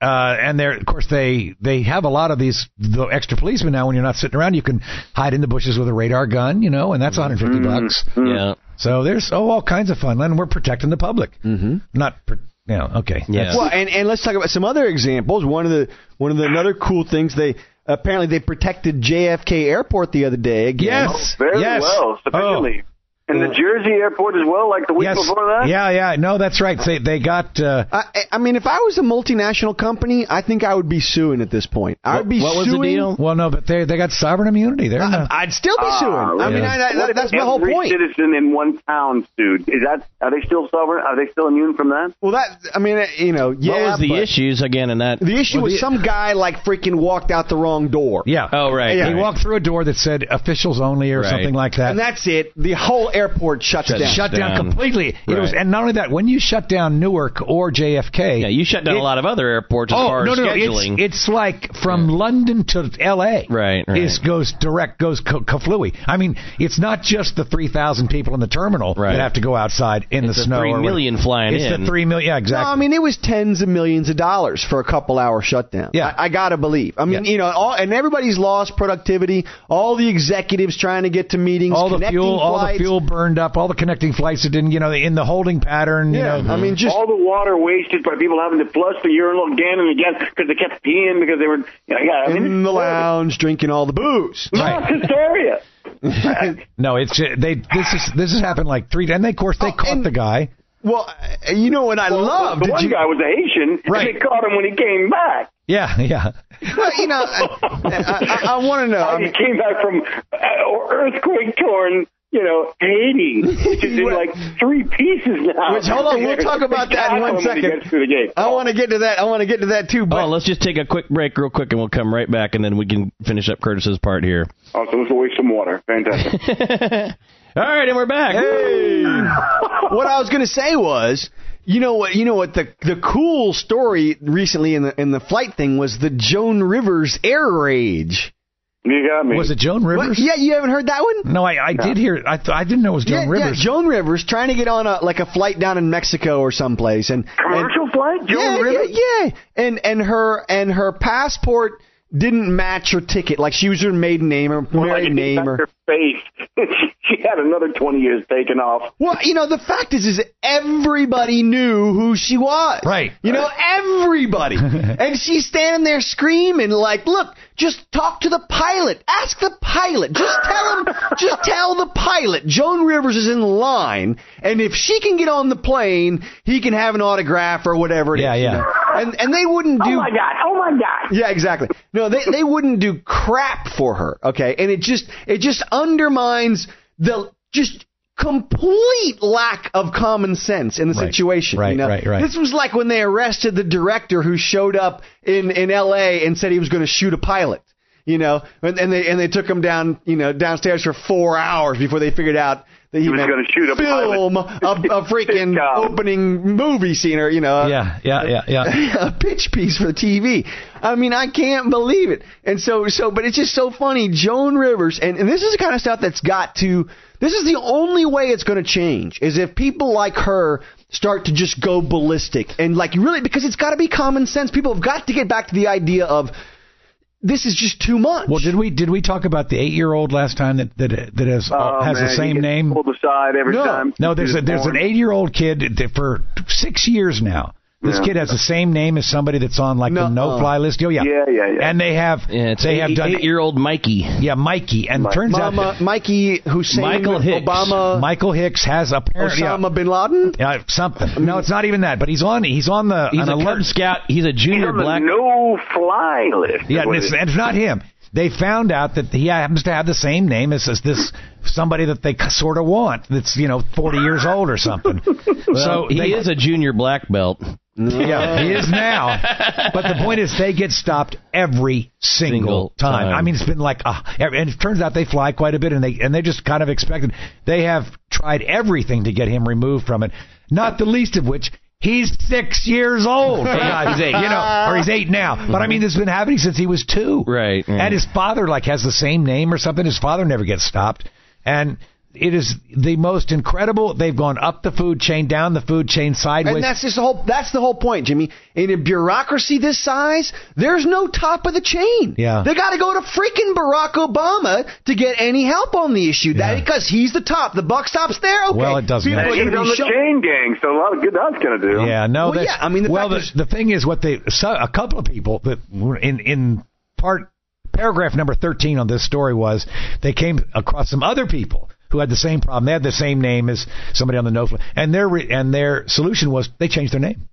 Uh, and they're, of course, they they have a lot of these the extra policemen now. When you're not sitting around, you can hide in the bushes with a radar gun, you know, and that's one hundred fifty mm-hmm. bucks. Yeah. So there's oh all kinds of fun, and we're protecting the public. Mm-hmm. Not, you know, okay. Yeah. Well, and, and let's talk about some other examples. One of the one of the another cool things they apparently they protected J F K Airport the other day again. Yes. Very yes. well, sufficiently. Oh. And the Jersey airport as well, like the week Yes. before that? Yeah, yeah. No, that's right. They, they got... Uh, I, I mean, if I was a multinational company, I think I would be suing at this point. I would be what was suing. the deal? well, no, but they they got sovereign immunity. They're I, not... I'd still be suing. Ah, I mean, yeah. I, I, that, that's my whole Every point. citizen in one town sued. Is that, are they still sovereign? Are they still immune from that? Well, that I mean, uh, you know, yeah. what was the but issues again in that? The issue Well, was the- some guy like freaking walked out the wrong door. Yeah. Oh, right. Yeah. He right. walked through a door that said officials only or Right. something like that. And that's it. The whole airport shuts Shut down. shut down, down. completely. It Right. was, and not only that, when you shut down Newark or J F K, Yeah, you shut down it- a lot of other airports as oh far no, as no, no, scheduling. it's, it's like from London to L A. Right, right. Is goes direct, goes co- Kaflooey. I mean, it's not just the three thousand people in the terminal Right. that have to go outside in It's the the snow. three or million whatever. flying it's in. It's the three million. Yeah, No, exactly. I mean, it was tens of millions of dollars for a couple hour shutdown. Yeah. I, I got to believe. I mean, Yeah. you know, all, and everybody's lost productivity. All the executives trying to get to meetings, all the connecting fuel, all the flights. fuel burned up, all the connecting flights that didn't, you know, in the holding pattern. Yeah, You know, I mean, just All the water wasted by people having to flush the urinal again and again because they kept peeing because they were, you know, yeah, I mean, in it's the lounge drinking all the booze. mass hysteria. no, it's they. This is this has happened like three, and they, of course they Oh, caught and- the guy. Well, uh, you know what I Well, love? the Did one you, guy was a Haitian, Right. and they caught him when he came back. Yeah, yeah. well, you know, I, I, I, I want to know. I he mean, came back from uh, earthquake-torn, you know, Haiti, which is in like three pieces now. Which, hold on, we'll talk about that in one When he second. gets through the gate. I want to get to that. I want to get to that too. But Oh, let's just take a quick break real quick, and we'll come right back, and then we can finish up Curtis's part here. Oh, so let's go waste some water. Fantastic. All right, and we're back. Hey. What I was going to say was, you know what? You know what? The the cool story recently in the in the flight thing was the Joan Rivers air rage. You got me. Was it Joan Rivers? What? Yeah, you haven't heard that one? No, I, I did hear it. I th- I didn't know it was Joan yeah, Rivers. yeah, Joan Rivers trying to get on a like a flight down in Mexico or someplace, and Commercial and, flight? Joan yeah, Rivers? yeah, yeah, and and her and her passport didn't match her ticket. Like she used her maiden name or Well, married like, name or. her face. she had another twenty years taken off. Well, you know, the fact is, is everybody knew who she was. Right. You know, everybody. And she's standing there screaming like, look, just talk to the pilot. Ask the pilot. Just tell him, just tell the pilot. Joan Rivers is in line, and if she can get on the plane, he can have an autograph or whatever it Yeah, is. yeah. You know? And and they wouldn't do. Oh, my God. Oh, my God. Yeah, exactly. No, they they wouldn't do crap for her, okay? And it just it just undermines the just complete lack of common sense in the Right, situation. right, you know? right, right. This was like when they arrested the director who showed up in in L A and said he was going to shoot a pilot. You know, and, and they and they took him down, you know, downstairs for four hours before they figured out that he, He was meant gonna shoot a film a, a freaking Sitcom. opening movie scene or you know, Yeah, yeah, yeah, yeah. a pitch piece for the T V. I mean, I can't believe it. And so, so, but it's just so funny. Joan Rivers, and, and this is the kind of stuff that's got to, this is the only way it's going to change, is if people like her start to just go ballistic. And like, really, because it's got to be common sense. People have got to get back to the idea of, this is just too much. Well, did we did we talk about the eight-year-old last time that that that has Oh, has man, the same he gets name? Pulled aside every No. time. No, there's He a was there's born. an eight-year-old kid that for six years now. This Yeah. kid has the same name as somebody that's on like No, the no-fly list. Oh yeah, Yeah, yeah, yeah. And they have Yeah, it's they have eight, done eight-year-old Mikey. yeah Mikey, and Mike. turns Mama, out that Mikey Hussein Michael Hicks. Obama, Michael Hicks has apparently Osama bin Laden. yeah, yeah, something. No, it's not even that. But he's on he's on the He's an a alert Cub Scout. He's a He's junior on the black. no-fly list. Yeah, and What it's, is it? and it's not him. They found out that he happens to have the same name as, as this somebody that they sort of want that's, you know, forty years old or something. Well, so he they, is a junior black belt. yeah, he is now. But the point is they get stopped every single, Single time. time. I mean, it's been like, uh, and it turns out they fly quite a bit, and they and they just kind of expected. They have tried everything to get him removed from it, not the least of which. He's six years old. For God's sake, you know, or he's eight now. But I mean, this has been happening since he was two. Right, right. And his father like has the same name or something. His father never gets stopped. And it is the most incredible. They've gone up the food chain, down the food chain, sideways. And that's just the whole. That's the whole point, Jimmy. In a bureaucracy this size, there's no top of the chain. Yeah. They got to go to freaking Barack Obama to get any help on the issue. Yeah. That because he's the top. The buck stops there. Okay. Well, it doesn't People matter. are He's gonna on be the show- chain gang, so a lot of good that's going to do. Yeah, no, Well, that's, yeah, I mean, the well, fact the, is- the thing is, what they so a couple of people that were in in part paragraph number thirteen on this story was they came across some other people who had the same problem. They had the same name as somebody on the no, and their re, and their solution was they changed their name.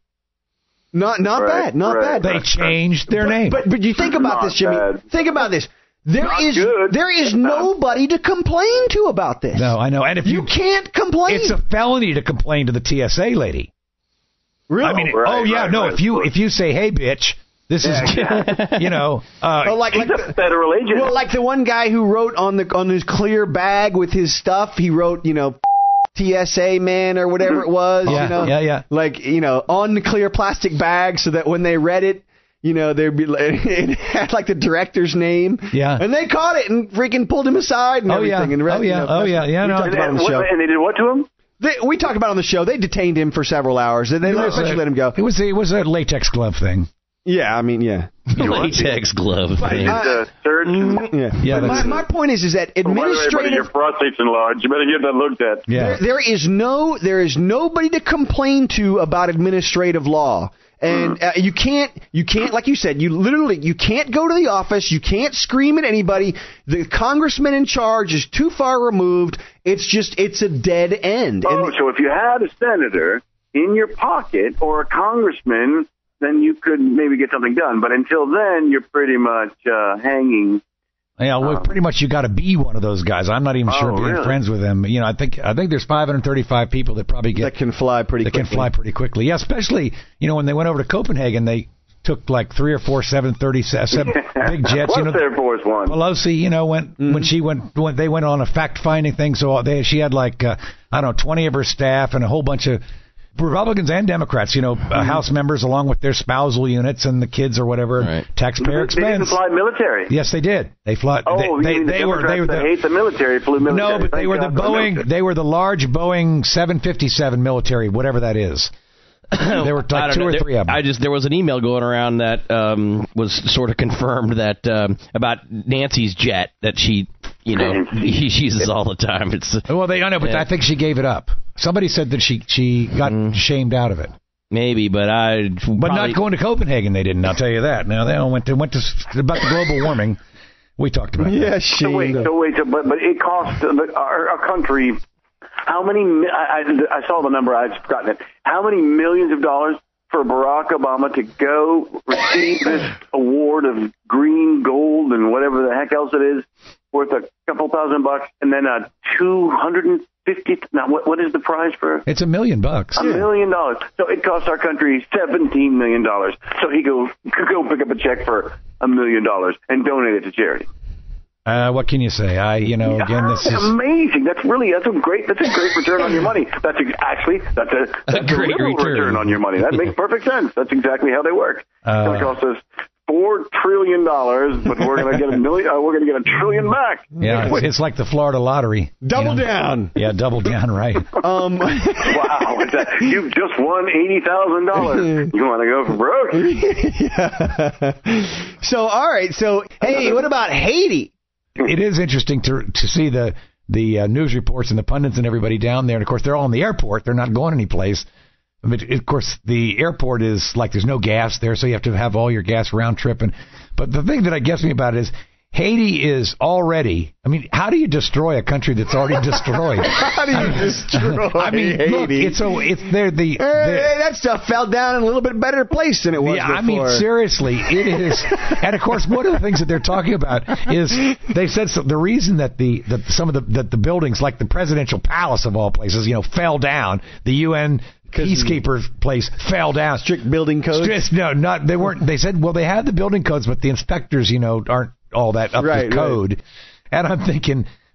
Not not Right, bad. Not right. bad. They changed their but, name. But but you think about Not this, Jimmy. bad. Think about this. There Not is good. there is nobody to complain to about this. No, I know. And if You you, can't complain. it's a felony to complain to the T S A lady. Really? I mean, right, oh yeah, right, no. right, if you of course. if you say, hey, bitch, this is, you know, uh, Oh, like, like He's a the, federal agent. well, like the one guy who wrote on the on his clear bag with his stuff. He wrote, you know, T S A man or whatever it was. Yeah, you know, yeah, yeah. Like, you know, on the clear plastic bag, so that when they read it, you know, they'd be like, it had like the director's name. Yeah. And they caught it and freaking pulled him aside and Oh, yeah. everything. And read, Oh, yeah. You know, Oh, yeah. Yeah, we no. talked and, about it on and, the show. what, and they did what to him? They, we talked about it on the show. They detained him for several hours. And they it was eventually a- let him go. It was it was a latex glove thing. Yeah, I mean, yeah. Latex glove thing. Did the search? Yeah. Yeah, But my, that's- my point is, is that By the way, buddy, administrative... your prostate's enlarged. You better get that looked at. Yeah. There, there is no, there is nobody to complain to about administrative law, and uh, you can't, you can't, like you said, you literally, you can't go to the office, you can't scream at anybody. The congressman in charge is too far removed. It's just, it's a dead end. Oh, And so if you had a senator in your pocket or a congressman, then you could maybe get something done. But until then, you're pretty much uh, hanging. Yeah, well, pretty much you got to be one of those guys. I'm not even sure Oh, being really? friends with them. You know, I think I think there's five hundred thirty-five people that probably get that can fly pretty that quickly. can fly pretty quickly. Yeah, especially you know when they went over to Copenhagen, they took like three or four seven thirty seven big jets. You know, What's Air Force One? Pelosi, you know, went Mm-hmm. when she went when they went on a fact finding thing. So they she had like uh, I don't know twenty of her staff and a whole bunch of Republicans and Democrats, you know, Mm-hmm. uh, House members along with their spousal units and the kids or whatever, Right. taxpayer They didn't expense. fly military. Yes, they did. They fly. Oh, they, you they, mean the they were. They were Democrats that the. hate the military flew military. No, but they Thank were the God for Boeing. military. They were the large Boeing seven fifty-seven military, whatever that is. There were I like don't two know. or There- three of them. I just there was an email going around that um, was sort of confirmed that um, about Nancy's jet that she, you know, she uses all the time. It's well, they. I know, but Yeah. I think she gave it up. Somebody said that she she got shamed out of it. maybe, but I. But not going to Copenhagen, they didn't. I'll tell you that. Now they all went to went to s- about the global warming. We talked about that. Yeah, she. So wait, so wait, so, but but it cost the, our, our country how many? mi- I, I, I saw the number. I've forgotten it. How many millions of dollars for Barack Obama to go receive this award of green, gold, and whatever the heck else it is, worth a couple thousand bucks, and then a two hundred and fifty. Now, what what is the prize for? It's a million bucks. A million dollars. So it cost our country seventeen million dollars. So he go could go pick up a check for a million dollars and donate it to charity. Uh, what can you say? I, you know, again, this is amazing. That's really that's a great that's a great return on your money. That's ex- actually that's a, that's a, great real return. return on your money. That makes perfect sense. That's exactly how they work. Uh, it's going to cost us four trillion dollars, but we're going to get a million. Uh, we're going to get a trillion back. yeah, it's, it's like the Florida lottery. Double you know? down. Yeah, double down, right? Um, Wow, is that, you've just won eighty thousand dollars. You want to go for broke? yeah. So, all right. So, hey, what about Haiti? It is interesting to to see the the uh, news reports and the pundits and everybody down there. And of course, they're all in the airport; they're not going anyplace. But of course, the airport is like there's no gas there, so you have to have all your gas round trip. And but the thing that I gets me about it is Haiti is already. I mean, how do you destroy a country that's already destroyed? How do you destroy I mean, Haiti? look, it's so it's they're the. Hey, they're- hey, that stuff fell down in a little bit better place than it was Yeah, before. I mean, seriously, it is. And of course, one of the things that they're talking about is they said so, the reason that the that some of the that the buildings, like the presidential palace of all places, you know, fell down. The U N peacekeeper place fell down. Strict building codes? Strict- no, not they weren't. They said, well, they had the building codes, but the inspectors, you know, aren't all that up Right, to code. And I'm thinking,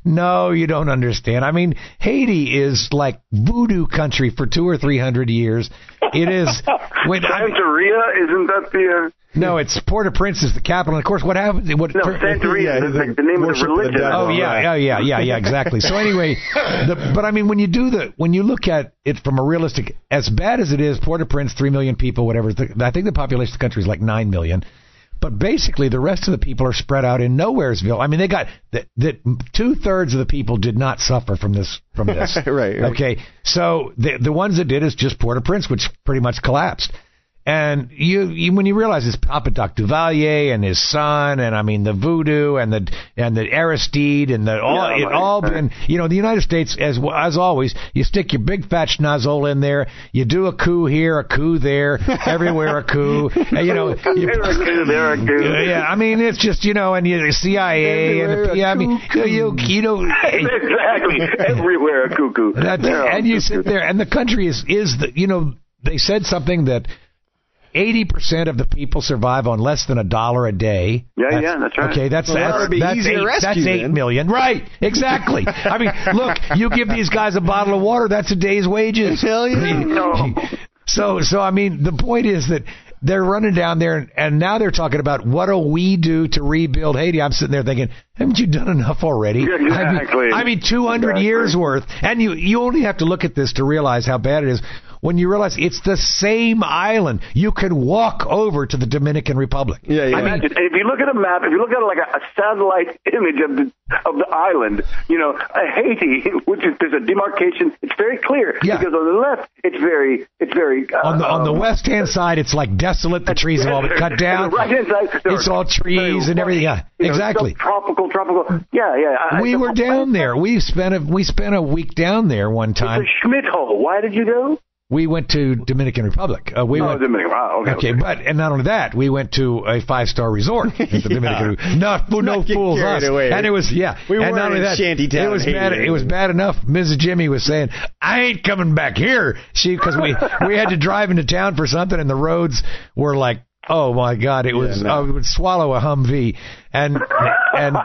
No, you don't understand. I mean, Haiti is like voodoo country for two or three hundred years. It is. When Santeria, isn't that the? Uh... No, it's Port-au-Prince is the capital. And of course, what happens? What, no, Santeria yeah, is like the name of the religion. The oh yeah, oh yeah, yeah, yeah, exactly. So anyway, the, but I mean, when you do the, when you look at it from a realistic, as bad as it is, Port-au-Prince, three million people, whatever. I think the population of the country is like nine million. But basically, the rest of the people are spread out in Nowheresville. I mean, they got that. That two thirds of the people did not suffer from this. From this, right, right? Okay, so the the ones that did is just Port-au-Prince, which pretty much collapsed. And you, you, when you realize it's Papa Doc Duvalier and his son, and I mean the voodoo and the and the Aristide and the all yeah, it all been, you know, the United States as as always, you stick your big fat schnozzle in there, you do a coup here, a coup there, everywhere a coup, and, you know, you, there a coup, there a coup. Yeah, I mean it's just, you know, and you, the C I A and the P I, I mean you you, you know exactly everywhere a cuckoo. And you sit there, and the country is is the, you know, they said something that eighty percent of the people survive on less than a dollar a day. Yeah, that's, yeah, that's right. Okay, that's well, that's, be that's, eight, rescue, that's eight million. Right, exactly. I mean, look, you give these guys a bottle of water, that's a day's wages. Hell yeah. No. So, so I mean, the point is that they're running down there, and, and now they're talking about what do we do to rebuild Haiti. I'm sitting there thinking, haven't you done enough already? Exactly. I mean, I mean two hundred exactly. years worth. And you, you only have to look at this to realize how bad it is. When you realize it's the same island, you can walk over to the Dominican Republic. Yeah, yeah. I mean, if you look at a map, if you look at it like a, a satellite image of the of the island, you know, uh, Haiti, which is there's a demarcation. It's very clear yeah. because on the left, it's very, it's very uh, on the on the um, west hand side, it's like desolate. The trees have all been cut down. On the right hand side, it's all trees and everything. Yeah, you know, exactly. Tropical, tropical. Yeah, yeah. I, we I, were down there. We spent a we spent a week down there one time. It's a Schmidt hole. Why did you go? We went to Dominican Republic. Uh, we oh, went, Dominican. Wow, okay, okay, okay, but and not only that, we went to a five-star resort in the Dominican. yeah. Not, no Not fools us. Away. And it was yeah. We and weren't not only in that, Shantytown. It was bad. It was bad enough. Missus Jimmy was saying, "I ain't coming back here." She because we we had to drive into town for something, and the roads were like, oh my God, it was. Yeah, no. uh, it would swallow a Humvee, and and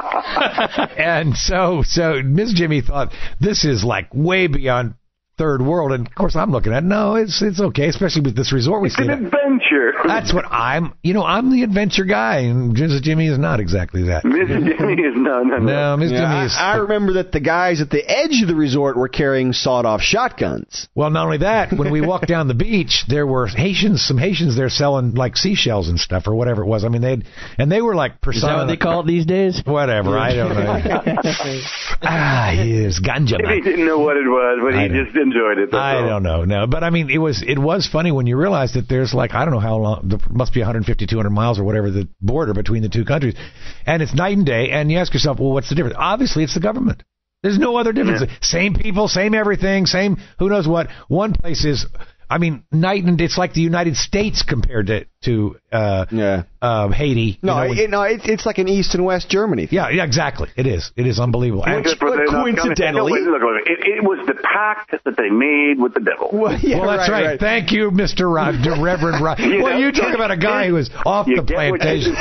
and so so Miss Jimmy thought this is like way beyond third world, and of course I'm looking at no, it's it's okay, especially with this resort we it's stayed an at. Adventure. That's what I'm. You know, I'm the adventure guy, and Missus Jimmy is not exactly that. Missus Jimmy is no, no, no. No, Miss yeah, Jimmy is. I, I remember that the guys at the edge of the resort were carrying sawed-off shotguns. Well, not only that, when we walked down the beach, there were Haitians, some Haitians there selling like seashells and stuff or whatever it was. I mean, they and they were like persona. Is that what they call it these days? Whatever, I don't know. ah, yes, ganja. He didn't know what it was, but he just enjoyed it. I all. don't know, no, but I mean, it was it was funny when you realize that there's like I don't know how long, there must be one hundred fifty, two hundred miles or whatever the border between the two countries, and it's night and day. And you ask yourself, well, what's the difference? Obviously, it's the government. There's no other difference. Yeah. Same people, same everything, same who knows what. One place is, I mean, night and it's like the United States compared to to uh, yeah. uh, Haiti. No, you know, when, it, no, it, it's like an East and West Germany thing. Yeah, yeah, exactly. It is. It is unbelievable. And, but coincidentally, look, look, it, it was the pact that they made with the devil. Well, yeah, well that's right, right. right. Thank you, Mister Rod, Reverend Rod. you well, know, you talk about a guy who was off the plantation.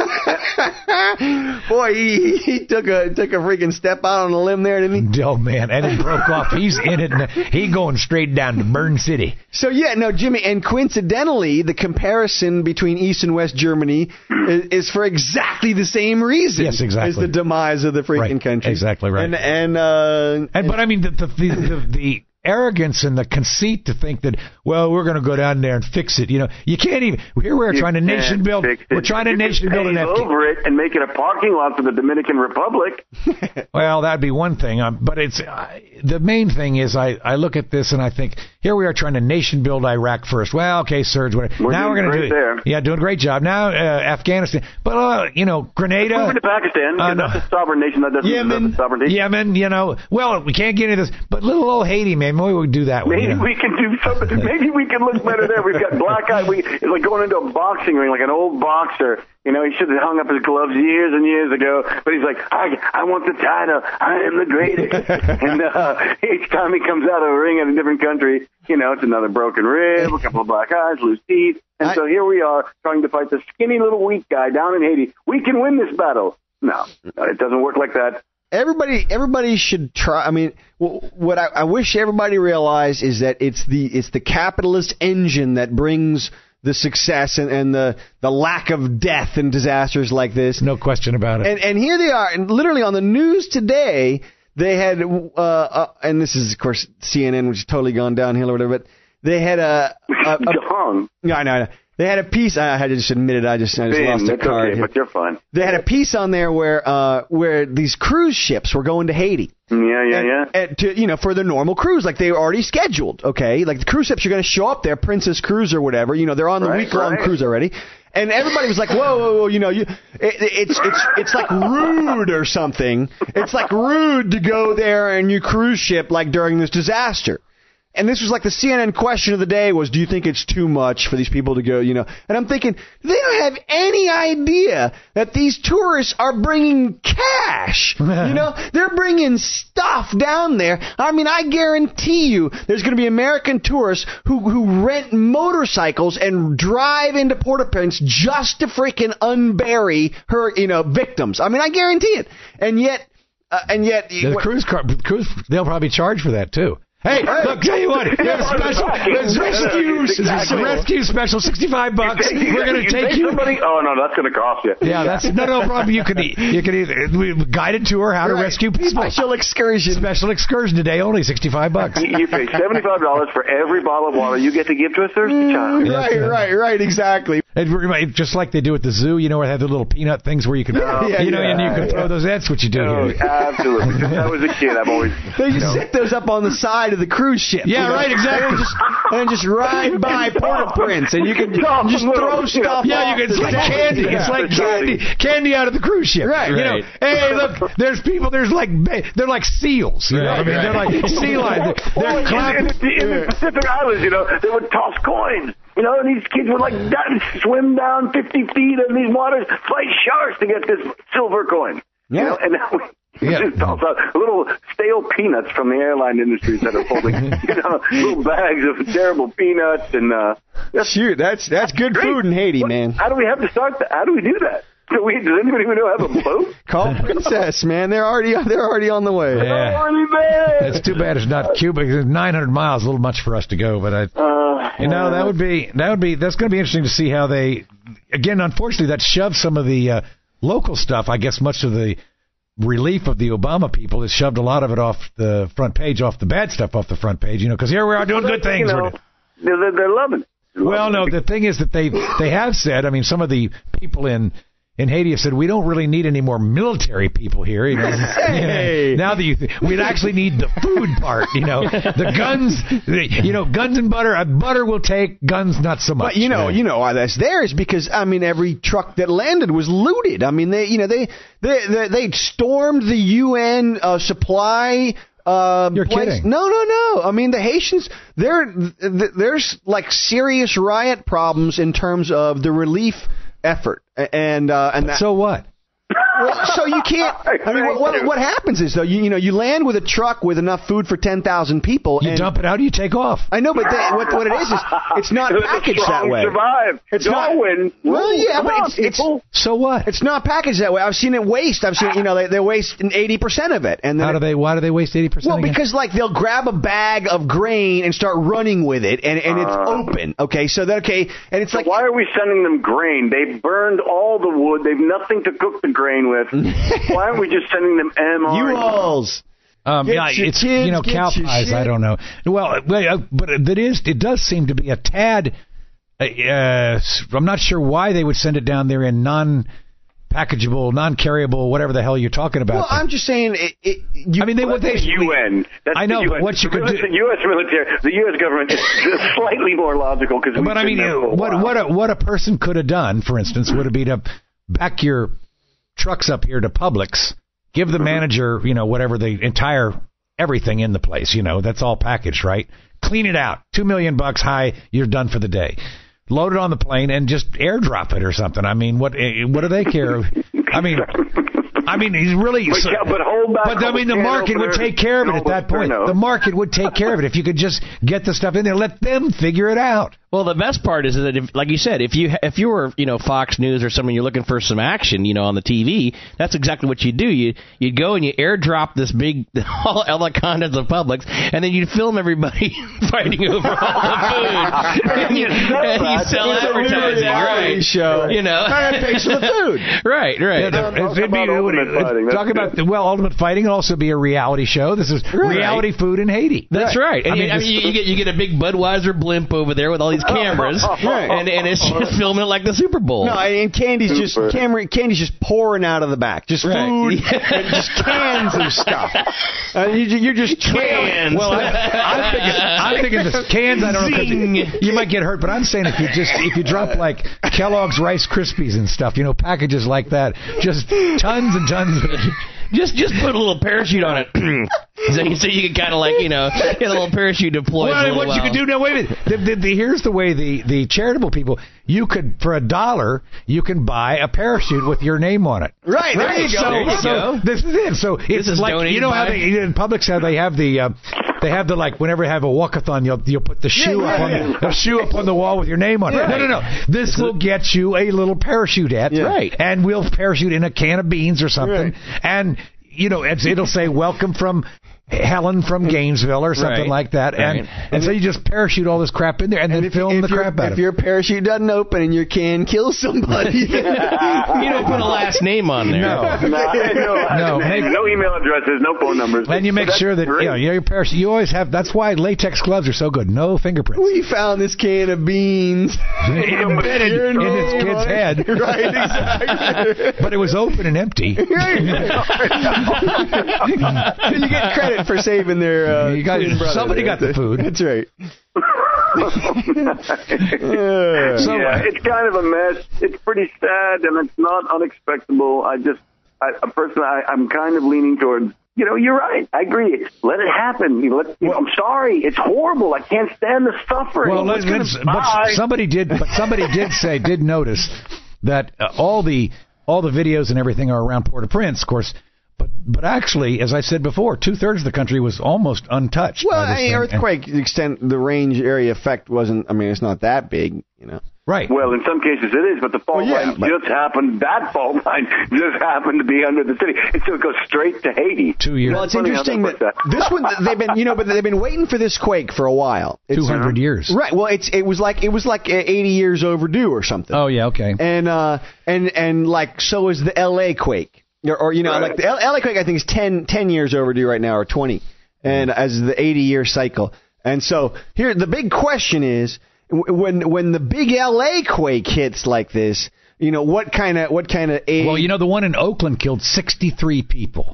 Boy, he, he took a took a freaking step out on a limb there, didn't he? Oh man, and it broke off. He's in it. And he going straight down to Burn City. So yeah, no, Jimmy, and coincidentally, the comparison between East and West Germany is, is for exactly the same reason. Yes, exactly. As the demise of the freaking right. country. Exactly right. And and uh, and but I mean the the the, the, the arrogance and the conceit to think that, well, we're going to go down there and fix it. You know, you can't even. Here we're you trying to nation build. We're trying to you nation build an F T. over it and make it a parking lot for the Dominican Republic. Well, that'd be one thing. Um, but it's uh, the main thing is I, I look at this and I think here we are trying to nation build Iraq first. Well, okay, Serge. Whatever. We're now we're going to do it. There. Yeah, doing a great job. Now uh, Afghanistan, but uh, you know, Grenada. Move to Pakistan. Uh, no. That's a sovereign nation. That doesn't Yemen. Sovereignty. Yemen. You know, well, we can't get into this, but little old Haiti, man, maybe we do that one. Maybe you know? we can do something. Maybe we can look better there. We've got black eye. We it's like going into a boxing ring, like an old boxer. You know, he should have hung up his gloves years and years ago. But he's like, I, I want the title. I am the greatest. and uh, each time he comes out of a ring in a different country, you know, it's another broken rib, a couple of black eyes, loose teeth. And I, so here we are trying to fight the skinny little weak guy down in Haiti. We can win this battle. No, it doesn't work like that. everybody, everybody should try. I mean, what I, I wish everybody realized is that it's the it's the capitalist engine that brings the success and, and the the lack of death and disasters like this. No question about it. And and here they are, and literally on the news today, they had, uh, uh, and this is of course C N N, which has totally gone downhill or whatever. But they had a, a, a Gone. Yeah, I know. I know. They had a piece. I had to just admit it. I just, I just Ben, lost a that's card. okay, here. but you're fine. They had a piece on there where uh, where these cruise ships were going to Haiti. Yeah, yeah, and, yeah. And to, you know, for the normal cruise, like they were already scheduled. Okay, like the cruise ships are going to show up there, Princess Cruise or whatever. You know, they're on the Right, week long right. cruise already. And everybody was like, whoa, whoa, whoa, you know, you, it, it's it's it's like rude or something. It's like rude to go there in your cruise ship like during this disaster. And this was like the C N N question of the day was, do you think it's too much for these people to go, you know? And I'm thinking, they don't have any idea that these tourists are bringing cash. You know, they're bringing stuff down there. I mean, I guarantee you there's going to be American tourists who, who rent motorcycles and drive into Port-au-Prince just to freaking unbury her, you know, victims. I mean, I guarantee it. And yet, uh, and yet... The what, cruise car, cruise, they'll probably charge for that, too. Hey, look, tell you what, there's special, there's rescue, Exactly. rescue special, sixty-five bucks. We're going to take you. Somebody? Oh, no, that's going to cost you. Yeah, that's no, no problem. You can, you can either, we guided tour how to Right. rescue people. Special excursion. Special excursion today, only sixty-five bucks. You, you pay seventy-five dollars for every bottle of water you get to give to a thirsty child. Yeah, Right, yeah. right, right, exactly. It remind- just like they do at the zoo, you know, where they have the little peanut things where you can, Yeah, you know, yeah, and you can yeah. throw those. That's what you do Oh, here. absolutely. Since I was a kid, I've always... They just set those up on the side of the cruise ship. Yeah, you know? right, exactly. And just, and just ride by Port-au-Prince, and you can Drop just them throw little, stuff you know, Yeah, off you can, it's the like deck. candy. Yeah. It's like That's candy, candy out of the cruise ship. Right, You know, hey, look, there's people. There's like ba- they're like seals. You know, Right, I mean, they're right. like sea lions. They're, Well, they're in, clapping. in, the, in the Pacific Islands, you know, they would toss coins. You know, and these kids would like dive, swim down fifty feet in these waters, fight sharks to get this silver coin. You Yeah. know, and now we Yeah. just toss out little stale peanuts from the airline industries that are folding, you know, little bags of terrible peanuts and uh. Shoot, that's that's good Great. food in Haiti, What- man. How do we have to start that? How do we do that? Do we, does anybody even know have a boat? Call Princess, man. They're already they're already on the way. Yeah. Oh, really bad. It's too bad it's not Cuba. It's nine hundred miles, a little much for us to go. But I, Uh, you know, that would be that would be that's going to be interesting to see how they. Again, unfortunately, that shoved some of the uh, local stuff. I guess much of the relief of the Obama people has shoved a lot of it off the front page, off the bad stuff off the front page. You know, because here we are doing good You things. know, We're- they're, they're, they're loving it. Well, no, the thing is that they they have said. I mean, some of the people in. In Haiti have said, we don't really need any more military people here. You know? Hey. Now that you, th- we'd actually need the food part. You know, the guns. The, you know, guns and butter. Uh, butter will take. Guns not so much. But you know, Yeah. you know why that's there is because I mean every truck that landed was looted. I mean they, you know, they they they, they stormed the U N uh, supply. Uh, You're place. kidding. No, no, no. I mean the Haitians. There, th- there's like serious riot problems in terms of the relief effort, and uh, and that. So what? Well, so you can't. I mean, what, what what happens is though, you you know, you land with a truck with enough food for ten thousand people. You and dump it out. You take off. I know, but they, what what it is is it's not The packaged strong that way. Survive. It's not. Darwin. Well, yeah, Come but on, it's it's people. So what? it's not packaged that way. I've seen it waste. I've seen you know they they waste eighty percent of it, and then How do they? Why do they waste eighty percent? well, because like they'll grab a bag of grain and start running with it, and and it's Uh. open. Okay, so that okay, and it's like Why are we sending them grain? They burned all the wood. They've nothing to cook the grain with. Why aren't we just sending them M R? U-Hauls. Um, Get yeah, your it's kids, you know get cow your pies. shit. I don't know. Well, well, uh, but it is. It does seem to be a tad. Uh, uh, I'm not sure why they would send it down there in non-packageable, non-carryable, whatever the hell you're talking about. Well, I'm just saying. It, it, you, I mean, they Well, what they that's the U N. That's I know, the U but N. what you could do- The U S military, the U S government is slightly more logical because. But I mean, what what a, what a person could have done, for instance, would it be to back your trucks up here to Publix, give the manager, you know, whatever the entire everything in the place, you know, that's all packaged, right? Clean it out, two million bucks high, you're done for the day. Load it on the plane and just airdrop it or something. I mean, what eh, what do they care? I mean. I mean, he's really. But, yeah, but hold back. But I mean, the can market would opener. take care of it at that point. No. The market would take care of it if you could just get the stuff in there. Let them figure it out. Well, the best part is that, if, like you said, if you if you were, you know, Fox News or something, you're looking for some action, you know, on the T V, that's exactly what you do. You you'd go and you airdrop this big all, all the contents of Publix, and then you'd film everybody fighting over all the food. and you, and you sell advertising, right? Show. You know, I pay for the food. right, right. Yeah, Talk it'd be, about ultimate fighting. talk about the, well, Ultimate Fighting will also be a reality show. This is Right. reality food in Haiti. That's right. And I you, mean, I mean, you, you get you get a big Budweiser blimp over there with all these cameras, Right. and and it's just filming it like the Super Bowl. No, and Candy's just Super. camera, Candy's just pouring out of the back, just Right. food, and just cans of stuff. Uh, you, you're just Cans. Well, I, I'm thinking, I'm thinking the cans. I don't know. 'cause Zing. You, you might get hurt, but I'm saying if you just if you drop like Kellogg's Rice Krispies and stuff, you know, packages like that, just tons and tons of it. Just just put a little parachute on it, so, you, so you can kind of like, you know, get a little parachute deployed. Well, for a what little you while. could do now? Wait a minute. The, the, the, here's the way the the charitable people. You could for a dollar you can buy a parachute with your name on it. right. There Right. you go. So, There you so go. this is it. So it's is like donated you know how by- they in Publix how they have the uh, they have the like whenever you have a walkathon you'll you'll put the shoe yeah, up on yeah. the, the shoe up on the wall with your name on it. Yeah. No, no, no. This will get you a little parachute at Yeah. Right. and we'll parachute in a can of beans or something, Right. and you know it's, it'll say welcome from Helen from Gainesville or something Right. like that, and Right. and so you just parachute all this crap in there and, then if, film if the your- crap out if of it. your parachute doesn't open and your can kills somebody, You don't put a last name on there. No. no, no, No, no, make- no email addresses, no phone numbers. And you make That's sure that great. you know your parachute. You always have. That's why latex gloves are so good. No fingerprints. we found this can of beans. Embedded Your in name its kid's on it. head. Right, exactly. But it was open and empty. You get credit for saving their. Uh, You got- twin brother somebody there. got the food. That's right. So- yeah, it's kind of a mess. It's pretty sad, and it's not unexpectable. I just, I, a person, I, I'm kind of leaning towards. You know, you're right. I agree. Let it happen. You know, let, you know, I'm sorry. It's horrible. I can't stand the suffering. Well, let's, It's gonna let's, but die. somebody did. But somebody did say did notice that uh, all the all the videos and everything are around Port-au-Prince, of course. But but actually, as I said before, two thirds of the country was almost untouched. Well, by this I mean, thing. earthquake extent, the range area effect wasn't. I mean, it's not that big, you know. Right. Well, in some cases it is, but the fault Well, yeah, line but- just happened. That fault line just happened to be under the city, and so it goes straight to Haiti. Two years. Well, it's Funny how interesting that that works out. this one they've been, you know, but they've been waiting for this quake for a while. It's, Two hundred years. Right. Well, it's it was like it was like eighty years overdue or something. Oh yeah. Okay. And uh and and like so is the L A quake, or, or you know, Right. like the L A quake I think is ten, ten years overdue right now, or twenty, and as the eighty year cycle. And so here the big question is w- when when the big L A quake hits like this, you know, what kind of what kind of aid? Well, you know, the one in Oakland killed sixty-three people.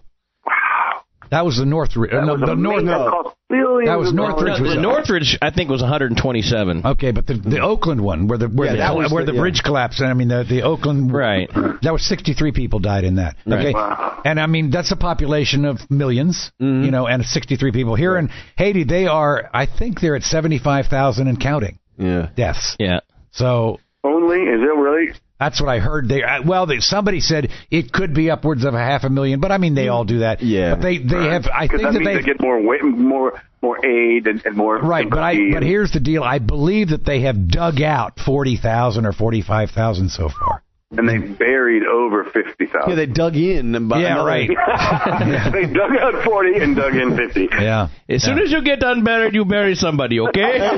That was the North. Uh, no, was the North. amazing. That cost billions That was of Northridge. dollars. No, the Northridge, I think, was one hundred twenty-seven. Okay, but the, the Oakland one, where the where Yeah, the, that was where the- the yeah. bridge collapsed, I mean the the Oakland, Right. That was sixty-three people died in that. Okay, Wow. and I mean that's a population of 1000000s Mm-hmm. you know, and sixty-three people here in Haiti. They are, I think, they're at seventy-five thousand and counting yeah. deaths. Yeah. So Only is it really? that's what I heard. They uh, well, they, somebody said it could be upwards of a half a million, but I mean they all do that. Yeah. but they they have. I Because think that that means they. they get more weight, more more aid and, and more Right, but I sympathy but and- here's the deal. I believe that they have dug out forty thousand or forty-five thousand so far. and they buried over fifty thousand. Yeah, they dug in. About Yeah, another- right. They dug out forty and dug in fifty. Yeah. As soon as you get unburied, you bury somebody, okay? Are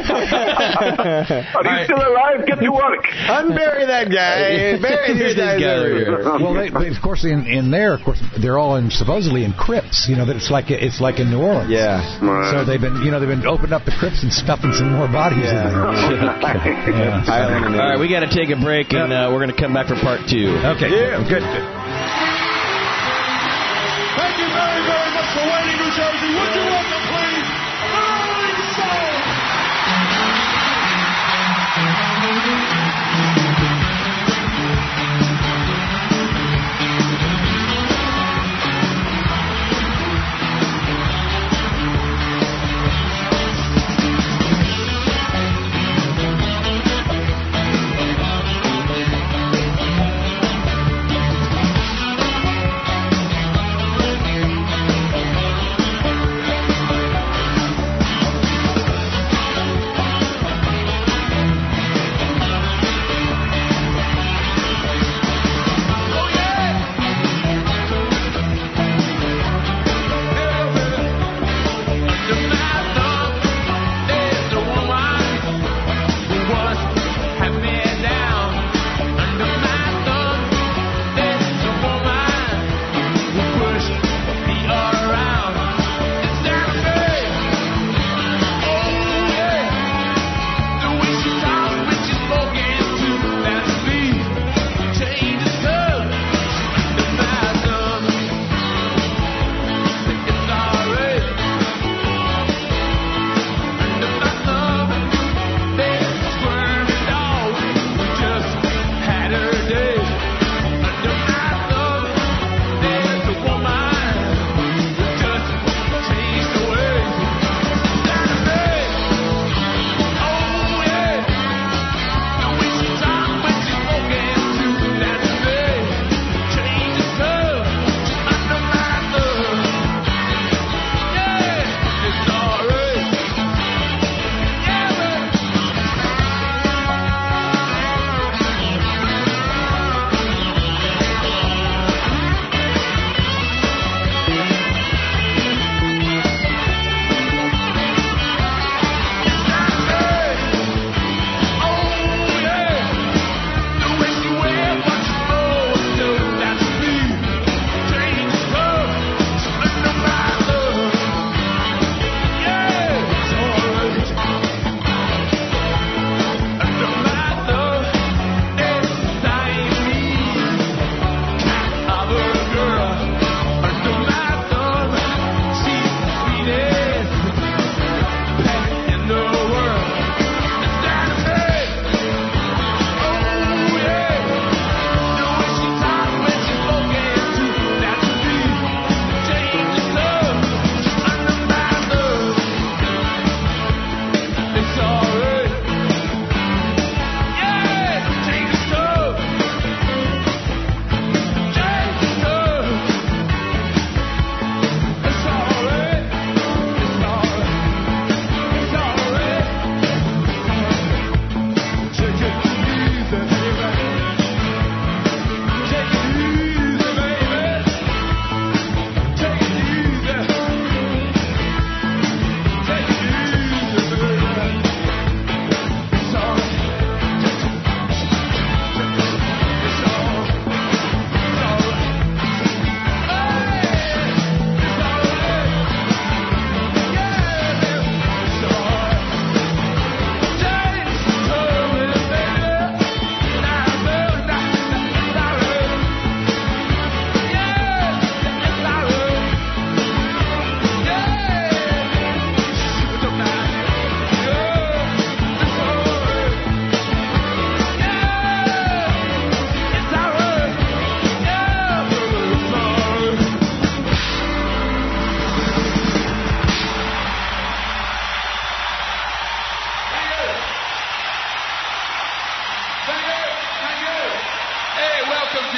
you still alive? Get to work. Unbury that guy. Bury these This guys guy over over here. Well, they, they, of course, in, in there, of course, they're all in supposedly in crypts. You know that it's like it's like in New Orleans. Yeah. So they've been, you know, they've been opening up the crypts and stuffing some more bodies in there. Yeah. Island and All right, we got to take a break, and uh, we're going to come back for part two. Okay. Yeah. Good. Good. Thank you very, very much for waiting, New Jersey. Would you welcome, please, Rolling Stone?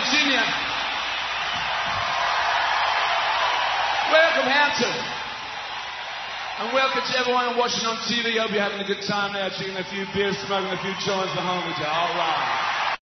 Virginia. Welcome, Hampton. And welcome to everyone watching on T V. Hope you're having a good time there, drinking a few beers, smoking a few joints at home with you. All right.